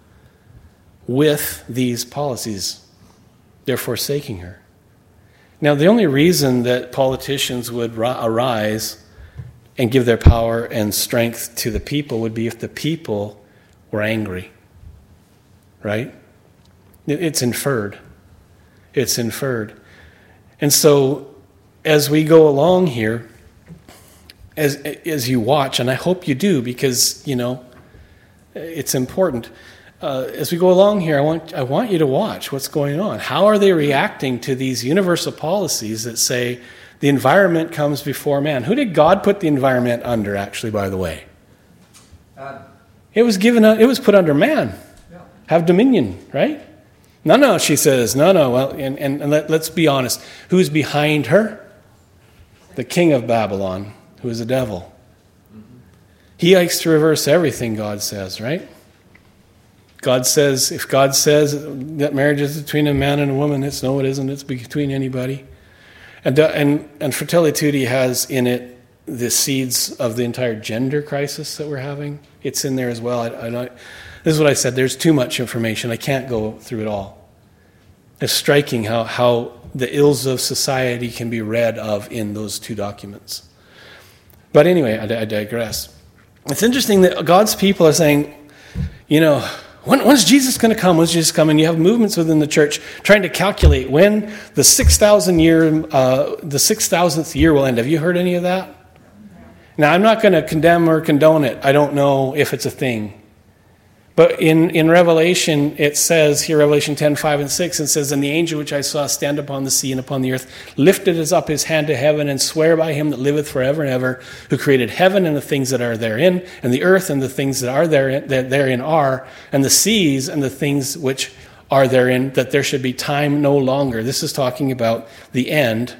with these policies. They're forsaking her. Now, the only reason that politicians would arise and give their power and strength to the people would be if the people were angry. Right? It's inferred. It's inferred. And so, as we go along here, as you watch, and I hope you do because, it's important. As we go along here, I want you to watch what's going on. How are they reacting to these universal policies that say the environment comes before man? Who did God put the environment under, actually, by the way? It was put under man. Yeah. Have dominion, right? No, she says, no. Well, and let's be honest. Who's behind her? The king of Babylon, who is the devil. He likes to reverse everything God says, right? If God says that marriage is between a man and a woman, it isn't. It's between anybody. And Fratelli Tutti has in it the seeds of the entire gender crisis that we're having. It's in there as well. This is what I said. There's too much information. I can't go through it all. It's striking how the ills of society can be read of in those two documents. But anyway, I digress. It's interesting that God's people are saying, when's Jesus going to come? When's Jesus coming? You have movements within the church trying to calculate when the 6,000th year will end. Have you heard any of that? Now, I'm not going to condemn or condone it. I don't know if it's a thing. But in Revelation, it says here, Revelation 10, 5 and 6, it says, "And the angel which I saw stand upon the sea and upon the earth lifted up his hand to heaven and sware by him that liveth forever and ever, who created heaven and the things that are therein, and the earth and the things that are therein, and the seas and the things which are therein, that there should be time no longer." This is talking about the end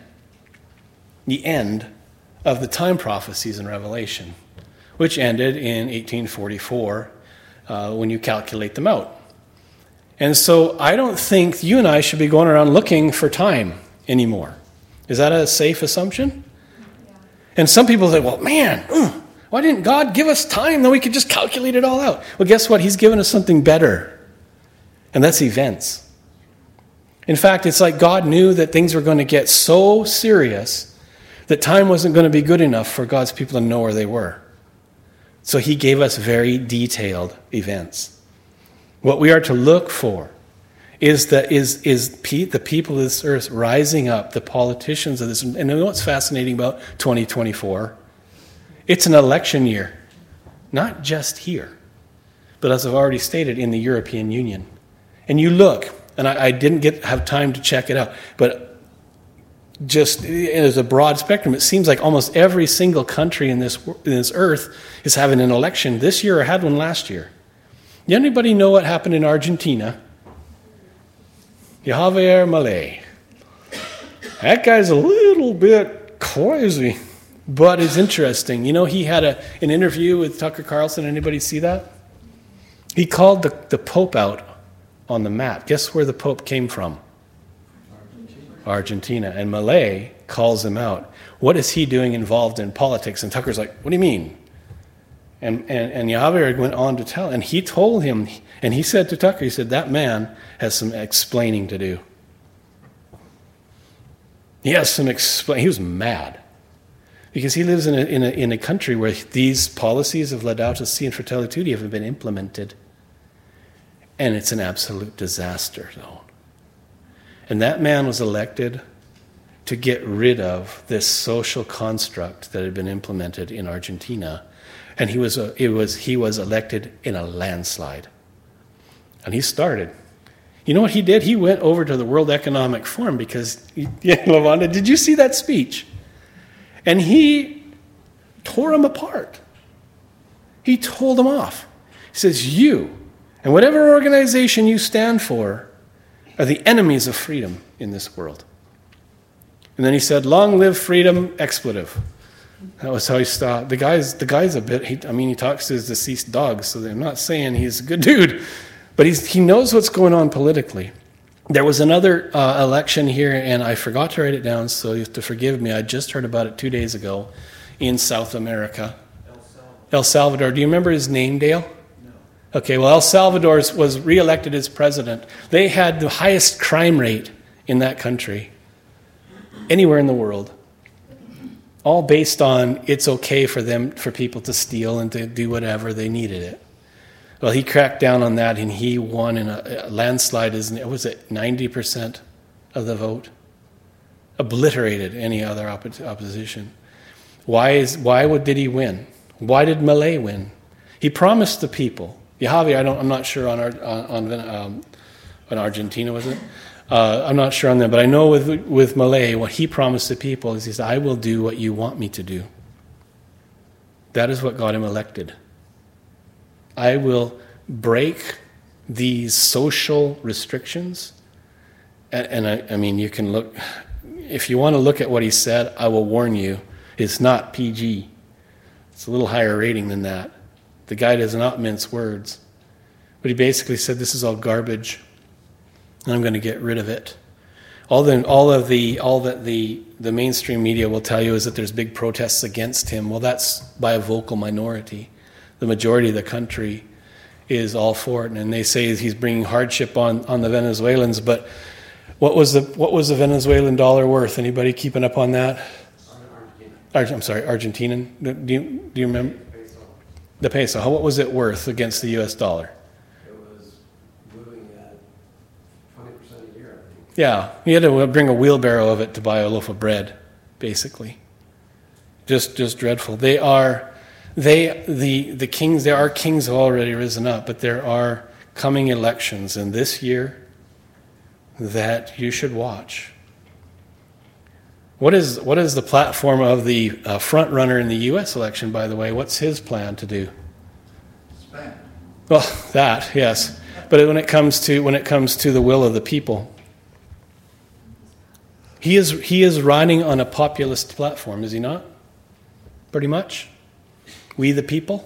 of the time prophecies in Revelation, which ended in 1844. When you calculate them out. And so I don't think you and I should be going around looking for time anymore. Is that a safe assumption? Yeah. And some people say, well, man, why didn't God give us time? Then we could just calculate it all out. Well, guess what? He's given us something better. And that's events. In fact, it's like God knew that things were going to get so serious that time wasn't going to be good enough for God's people to know where they were. So he gave us very detailed events. What we are to look for is the people of this earth rising up, the politicians of this. And you know what's fascinating about 2024? It's an election year. Not just here, but as I've already stated, in the European Union. And you look, and I didn't have time to check it out, but just as a broad spectrum, it seems like almost every single country in this earth is having an election this year or had one last year. Anybody know what happened in Argentina? Javier Milei. That guy's a little bit crazy, but it's interesting. He had an interview with Tucker Carlson. Anybody see that? He called the Pope out on the map. Guess where the Pope came from? Argentina. And Milei calls him out. What is he doing involved in politics? And Tucker's like, what do you mean? And Javier went on to tell, and he told him, and he said to Tucker, he said, that man has some explaining to do. He was mad. Because he lives in a country where these policies of Laudato Si and Fratelli Tutti haven't been implemented. And it's an absolute disaster zone. And that man was elected to get rid of this social construct that had been implemented in Argentina. And he was elected in a landslide. And he started. You know what he did? He went over to the World Economic Forum because, Lavonda, did you see that speech? And he tore them apart. He told them off. He says, you and whatever organization you stand for are the enemies of freedom in this world. And then he said, long live freedom, expletive. That was how he stopped. The guy's a bit, he talks to his deceased dogs, so I'm not saying he's a good dude, but he knows what's going on politically. There was another election here, and I forgot to write it down, so you have to forgive me. I just heard about it 2 days ago in South America. El Salvador. Do you remember his name, Dale? Okay, well, El Salvador was re-elected as president. They had the highest crime rate in that country, anywhere in the world. All based on it's okay for people to steal and to do whatever they needed it. Well, he cracked down on that and he won in a landslide. Was it 90% of the vote? Obliterated any other opposition. Did he win? Why did Milei win? He promised the people. Javier, I'm not sure on Argentina, was it? I'm not sure on that, but I know with Milei, what he promised the people is he said, I will do what you want me to do. That is what got him elected. I will break these social restrictions. And I mean, you can look, if you want to look at what he said, I will warn you, it's not PG. It's a little higher rating than that. The guy does not mince words. But he basically said, this is all garbage, and I'm going to get rid of it. All that the mainstream media will tell you is that there's big protests against him. Well, that's by a vocal minority. The majority of the country is all for it, and they say he's bringing hardship on the Venezuelans. But what was the Venezuelan dollar worth? Anybody keeping up on that? I'm sorry, Argentinian. Do you remember? The peso. What was it worth against the U.S. dollar? It was moving at 20% a year, I think. Yeah, you had to bring a wheelbarrow of it to buy a loaf of bread, basically. Just dreadful. The kings. There are kings who have already risen up, but there are coming elections in this year that you should watch. What is the platform of the front runner in the U.S. election? By the way, what's his plan to do? Spam. Well, that yes, but when it comes to the will of the people, he is riding on a populist platform, is he not? Pretty much. We the people.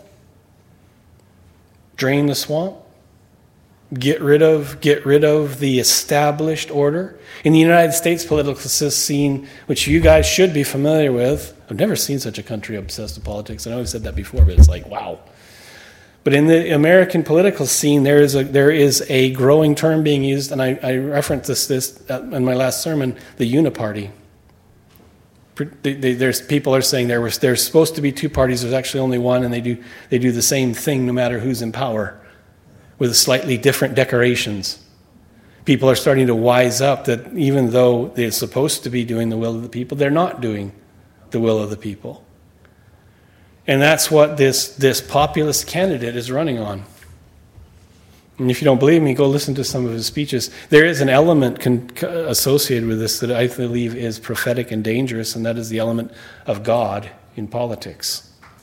Drain the swamp. Get rid of the established order. In the United States political scene, which you guys should be familiar with, I've never seen such a country obsessed with politics. I know I've said that before, but it's like, wow. But in the American political scene, there is a growing term being used, and I referenced this in my last sermon, the uniparty. There's people are saying there's supposed to be two parties. There's actually only one, and they do the same thing no matter who's in power, with slightly different decorations. People are starting to wise up that even though they're supposed to be doing the will of the people, they're not doing the will of the people. And that's what this populist candidate is running on. And if you don't believe me, go listen to some of his speeches. There is an element associated with this that I believe is prophetic and dangerous, and that is the element of God in politics.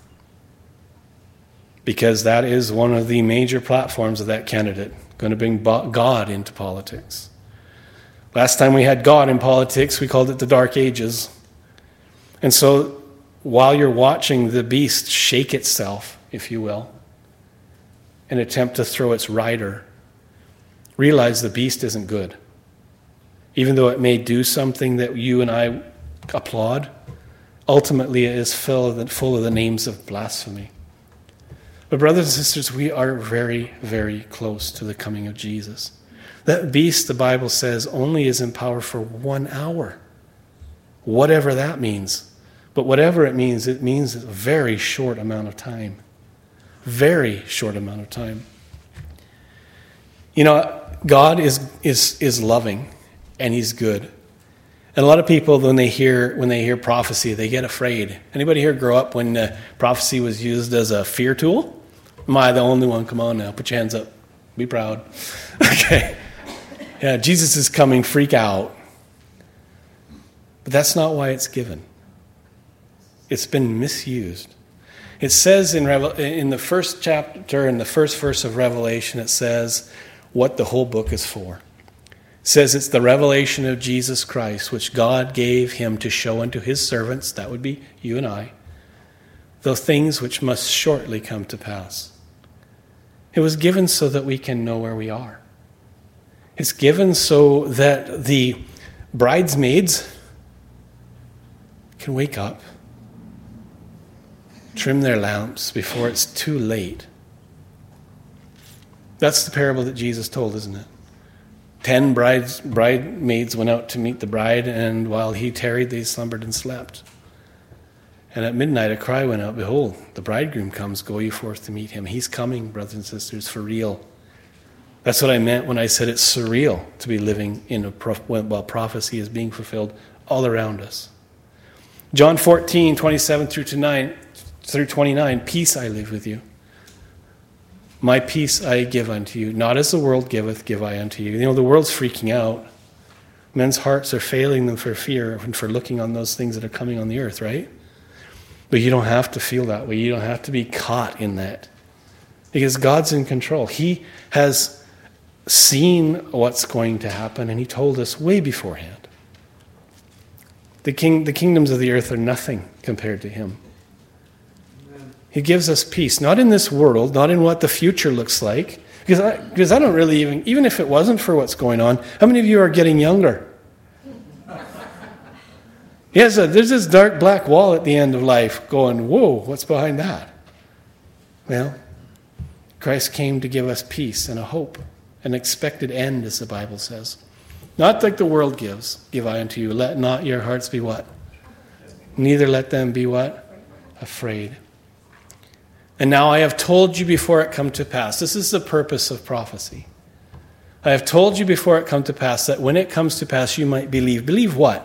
Because that is one of the major platforms of that candidate, going to bring God into politics. Last time we had God in politics, we called it the Dark Ages. And so while you're watching the beast shake itself, if you will, and attempt to throw its rider, realize the beast isn't good. Even though it may do something that you and I applaud, ultimately it is full of the names of blasphemy. But brothers and sisters, we are very, very close to the coming of Jesus. That beast, the Bible says, only is in power for 1 hour. Whatever that means. But whatever it means a very short amount of time. Very short amount of time. You know, God is loving, and He's good. And a lot of people, when they hear prophecy, they get afraid. Anybody here grow up when prophecy was used as a fear tool? Am I the only one? Come on now, put your hands up. Be proud. Okay. Yeah, Jesus is coming, freak out. But that's not why it's given. It's been misused. It says in the first chapter, in the first verse of Revelation, it says what the whole book is for. It says it's the revelation of Jesus Christ, which God gave Him to show unto His servants, that would be you and I, the things which must shortly come to pass. It was given so that we can know where we are. It's given so that the bridesmaids can wake up, trim their lamps before it's too late. That's the parable that Jesus told, isn't it? 10 bridesmaids went out to meet the bride, and while he tarried, they slumbered and slept. And at midnight a cry went out, behold, the bridegroom comes, go ye forth to meet him. He's coming, brothers and sisters, for real. That's what I meant when I said it's surreal to be living in while prophecy is being fulfilled all around us. John 14, 27 through 29, peace I leave with you. My peace I give unto you. Not as the world giveth, give I unto you. You know, the world's freaking out. Men's hearts are failing them for fear and for looking on those things that are coming on the earth, right? But you don't have to feel that way. You don't have to be caught in that. Because God's in control. He has seen what's going to happen, and He told us way beforehand. The kingdoms of the earth are nothing compared to Him. He gives us peace, not in this world, not in what the future looks like. Because I don't really even if it wasn't for what's going on, how many of you are getting younger? Yes, there's this dark black wall at the end of life going, whoa, what's behind that? Well, Christ came to give us peace and a hope, an expected end, as the Bible says. Not like the world gives, give I unto you. Let not your hearts be what? Neither let them be what? Afraid. And now I have told you before it come to pass. This is the purpose of prophecy. I have told you before it come to pass that when it comes to pass you might believe. Believe what?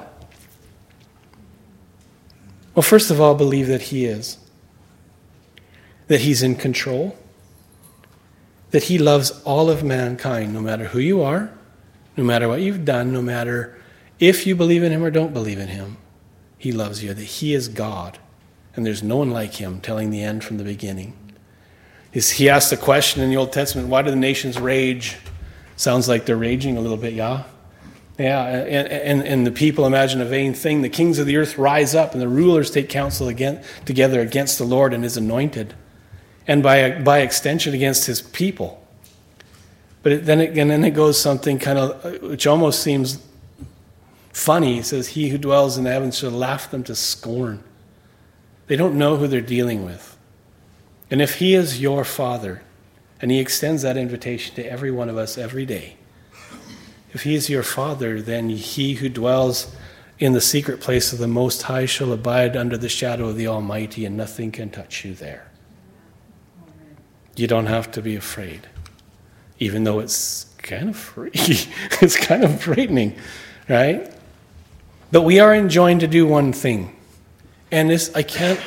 Well, first of all, believe that he is. That he's in control. That he loves all of mankind, no matter who you are, no matter what you've done, no matter if you believe in him or don't believe in him. He loves you. That he is God. And there's no one like him, telling the end from the beginning. He asked the question in the Old Testament, why do the nations rage? Sounds like they're raging a little bit, yeah? Yeah, and the people imagine a vain thing. The kings of the earth rise up, and the rulers take counsel together against the Lord and his anointed, and by extension against his people. But then it goes something kind of, which almost seems funny. It says, he who dwells in the heavens shall laugh them to scorn. They don't know who they're dealing with. And if he is your Father, and he extends that invitation to every one of us every day, if he is your Father, then he who dwells in the secret place of the Most High shall abide under the shadow of the Almighty, and nothing can touch you there. You don't have to be afraid, even though it's kind of freaky. It's kind of frightening, right? But we are enjoined to do one thing. And this, I can't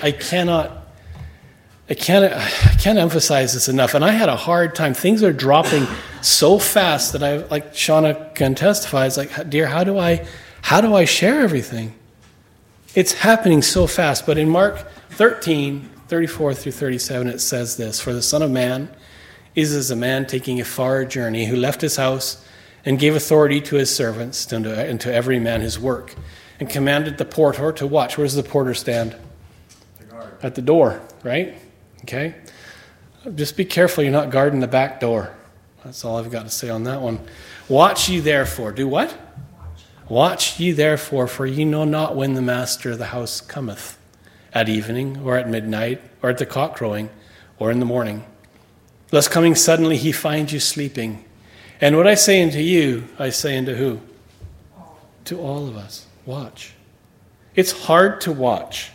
emphasize this enough. And I had a hard time. Things are dropping so fast that like Shauna can testify. It's like, dear, how do I share everything? It's happening so fast. But in Mark 13, 34 through 37, it says this, for the Son of Man is as a man taking a far journey who left his house and gave authority to his servants and to every man his work, and commanded the porter to watch. Where does the porter stand? The guard. At the door, right? Okay? Just be careful you're not guarding the back door. That's all I've got to say on that one. Watch ye therefore. Do what? Watch ye therefore, for ye know not when the master of the house cometh, at evening, or at midnight, or at the cock crowing, or in the morning, lest coming suddenly he find you sleeping. And what I say unto you, I say unto who? To all of us. Watch. It's hard to watch.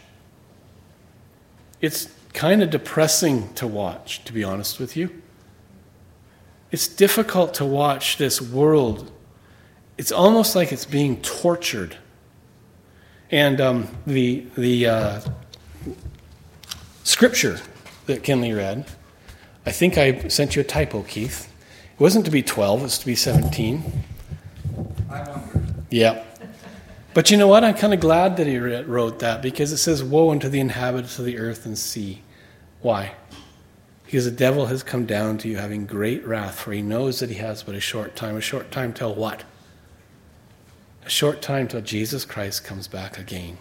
It's kind of depressing to watch, to be honest with you. It's difficult to watch this world. It's almost like it's being tortured. And the scripture that Kinley read, I think I sent you a typo, Keith. It wasn't to be 12, it was to be 17. I wonder. Yeah. But you know what? I'm kind of glad that he wrote that, because it says, woe unto the inhabitants of the earth and sea. Why? Because the devil has come down to you having great wrath, for he knows that he has but a short time. A short time till what? A short time till Jesus Christ comes back again.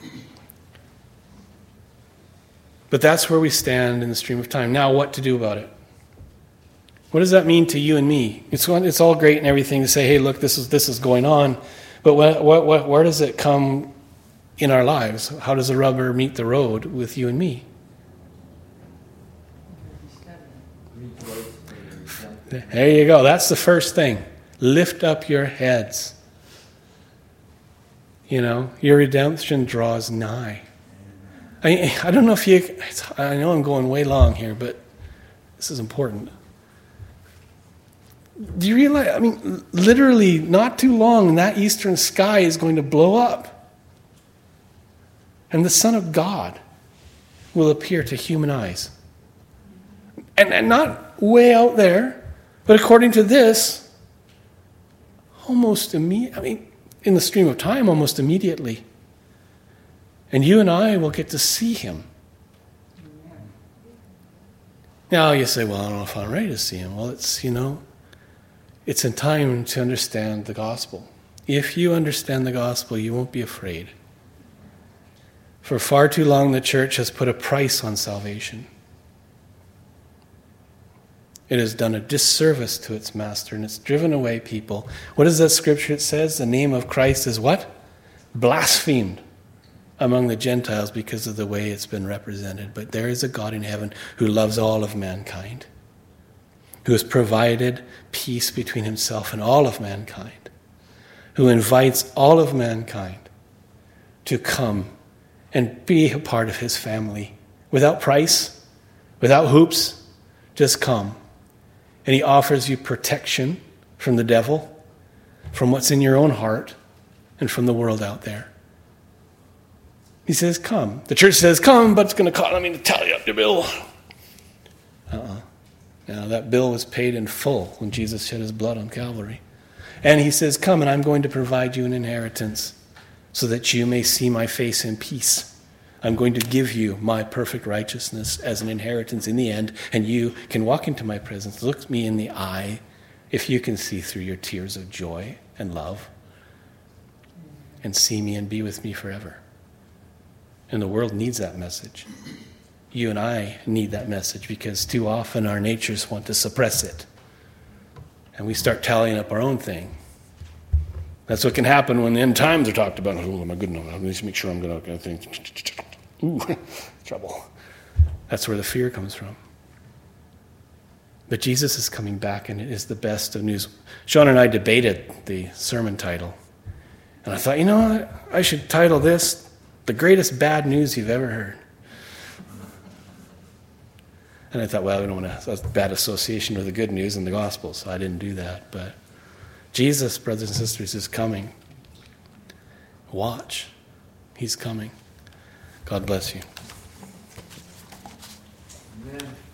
But that's where we stand in the stream of time. Now, what to do about it? What does that mean to you and me? It's all great and everything to say, hey, look, this is going on. But where does it come in our lives? How does the rubber meet the road with you and me? There you go. That's the first thing. Lift up your heads. You know, your redemption draws nigh. I don't know if you... I know I'm going way long here, but this is important. Do you realize, I mean, literally not too long and that eastern sky is going to blow up. And the Son of God will appear to human eyes. And not way out there, but according to this, almost immediately, I mean, in the stream of time, almost immediately. And you and I will get to see him. Now you say, well, I don't know if I'm ready to see him. Well, it's in time to understand the gospel. If you understand the gospel, you won't be afraid. For far too long, the church has put a price on salvation. It has done a disservice to its master, and it's driven away people. What is that scripture? It says the name of Christ is what? Blasphemed among the Gentiles because of the way it's been represented. But there is a God in heaven who loves all of mankind, who has provided peace between himself and all of mankind, who invites all of mankind to come and be a part of his family without price, without hoops, just come. And he offers you protection from the devil, from what's in your own heart, and from the world out there. He says, come. The church says, come, but it's going to cost me to tally up your bill. Now, that bill was paid in full when Jesus shed his blood on Calvary. And he says, come, and I'm going to provide you an inheritance so that you may see my face in peace. I'm going to give you my perfect righteousness as an inheritance in the end, and you can walk into my presence, look me in the eye, if you can see through your tears of joy and love, and see me and be with me forever. And the world needs that message. You and I need that message because too often our natures want to suppress it. And we start tallying up our own thing. That's what can happen when the end times are talked about. Oh, am I good enough? I need to make sure I'm going to think. Ooh, trouble. That's where the fear comes from. But Jesus is coming back, and it is the best of news. Sean and I debated the sermon title. And I thought, you know what? I should title this, The Greatest Bad News You've Ever Heard. And I thought, well, we don't want to, that's a bad association with the good news and the gospel, so I didn't do that. But Jesus, brothers and sisters, is coming. Watch. He's coming. God bless you. Amen.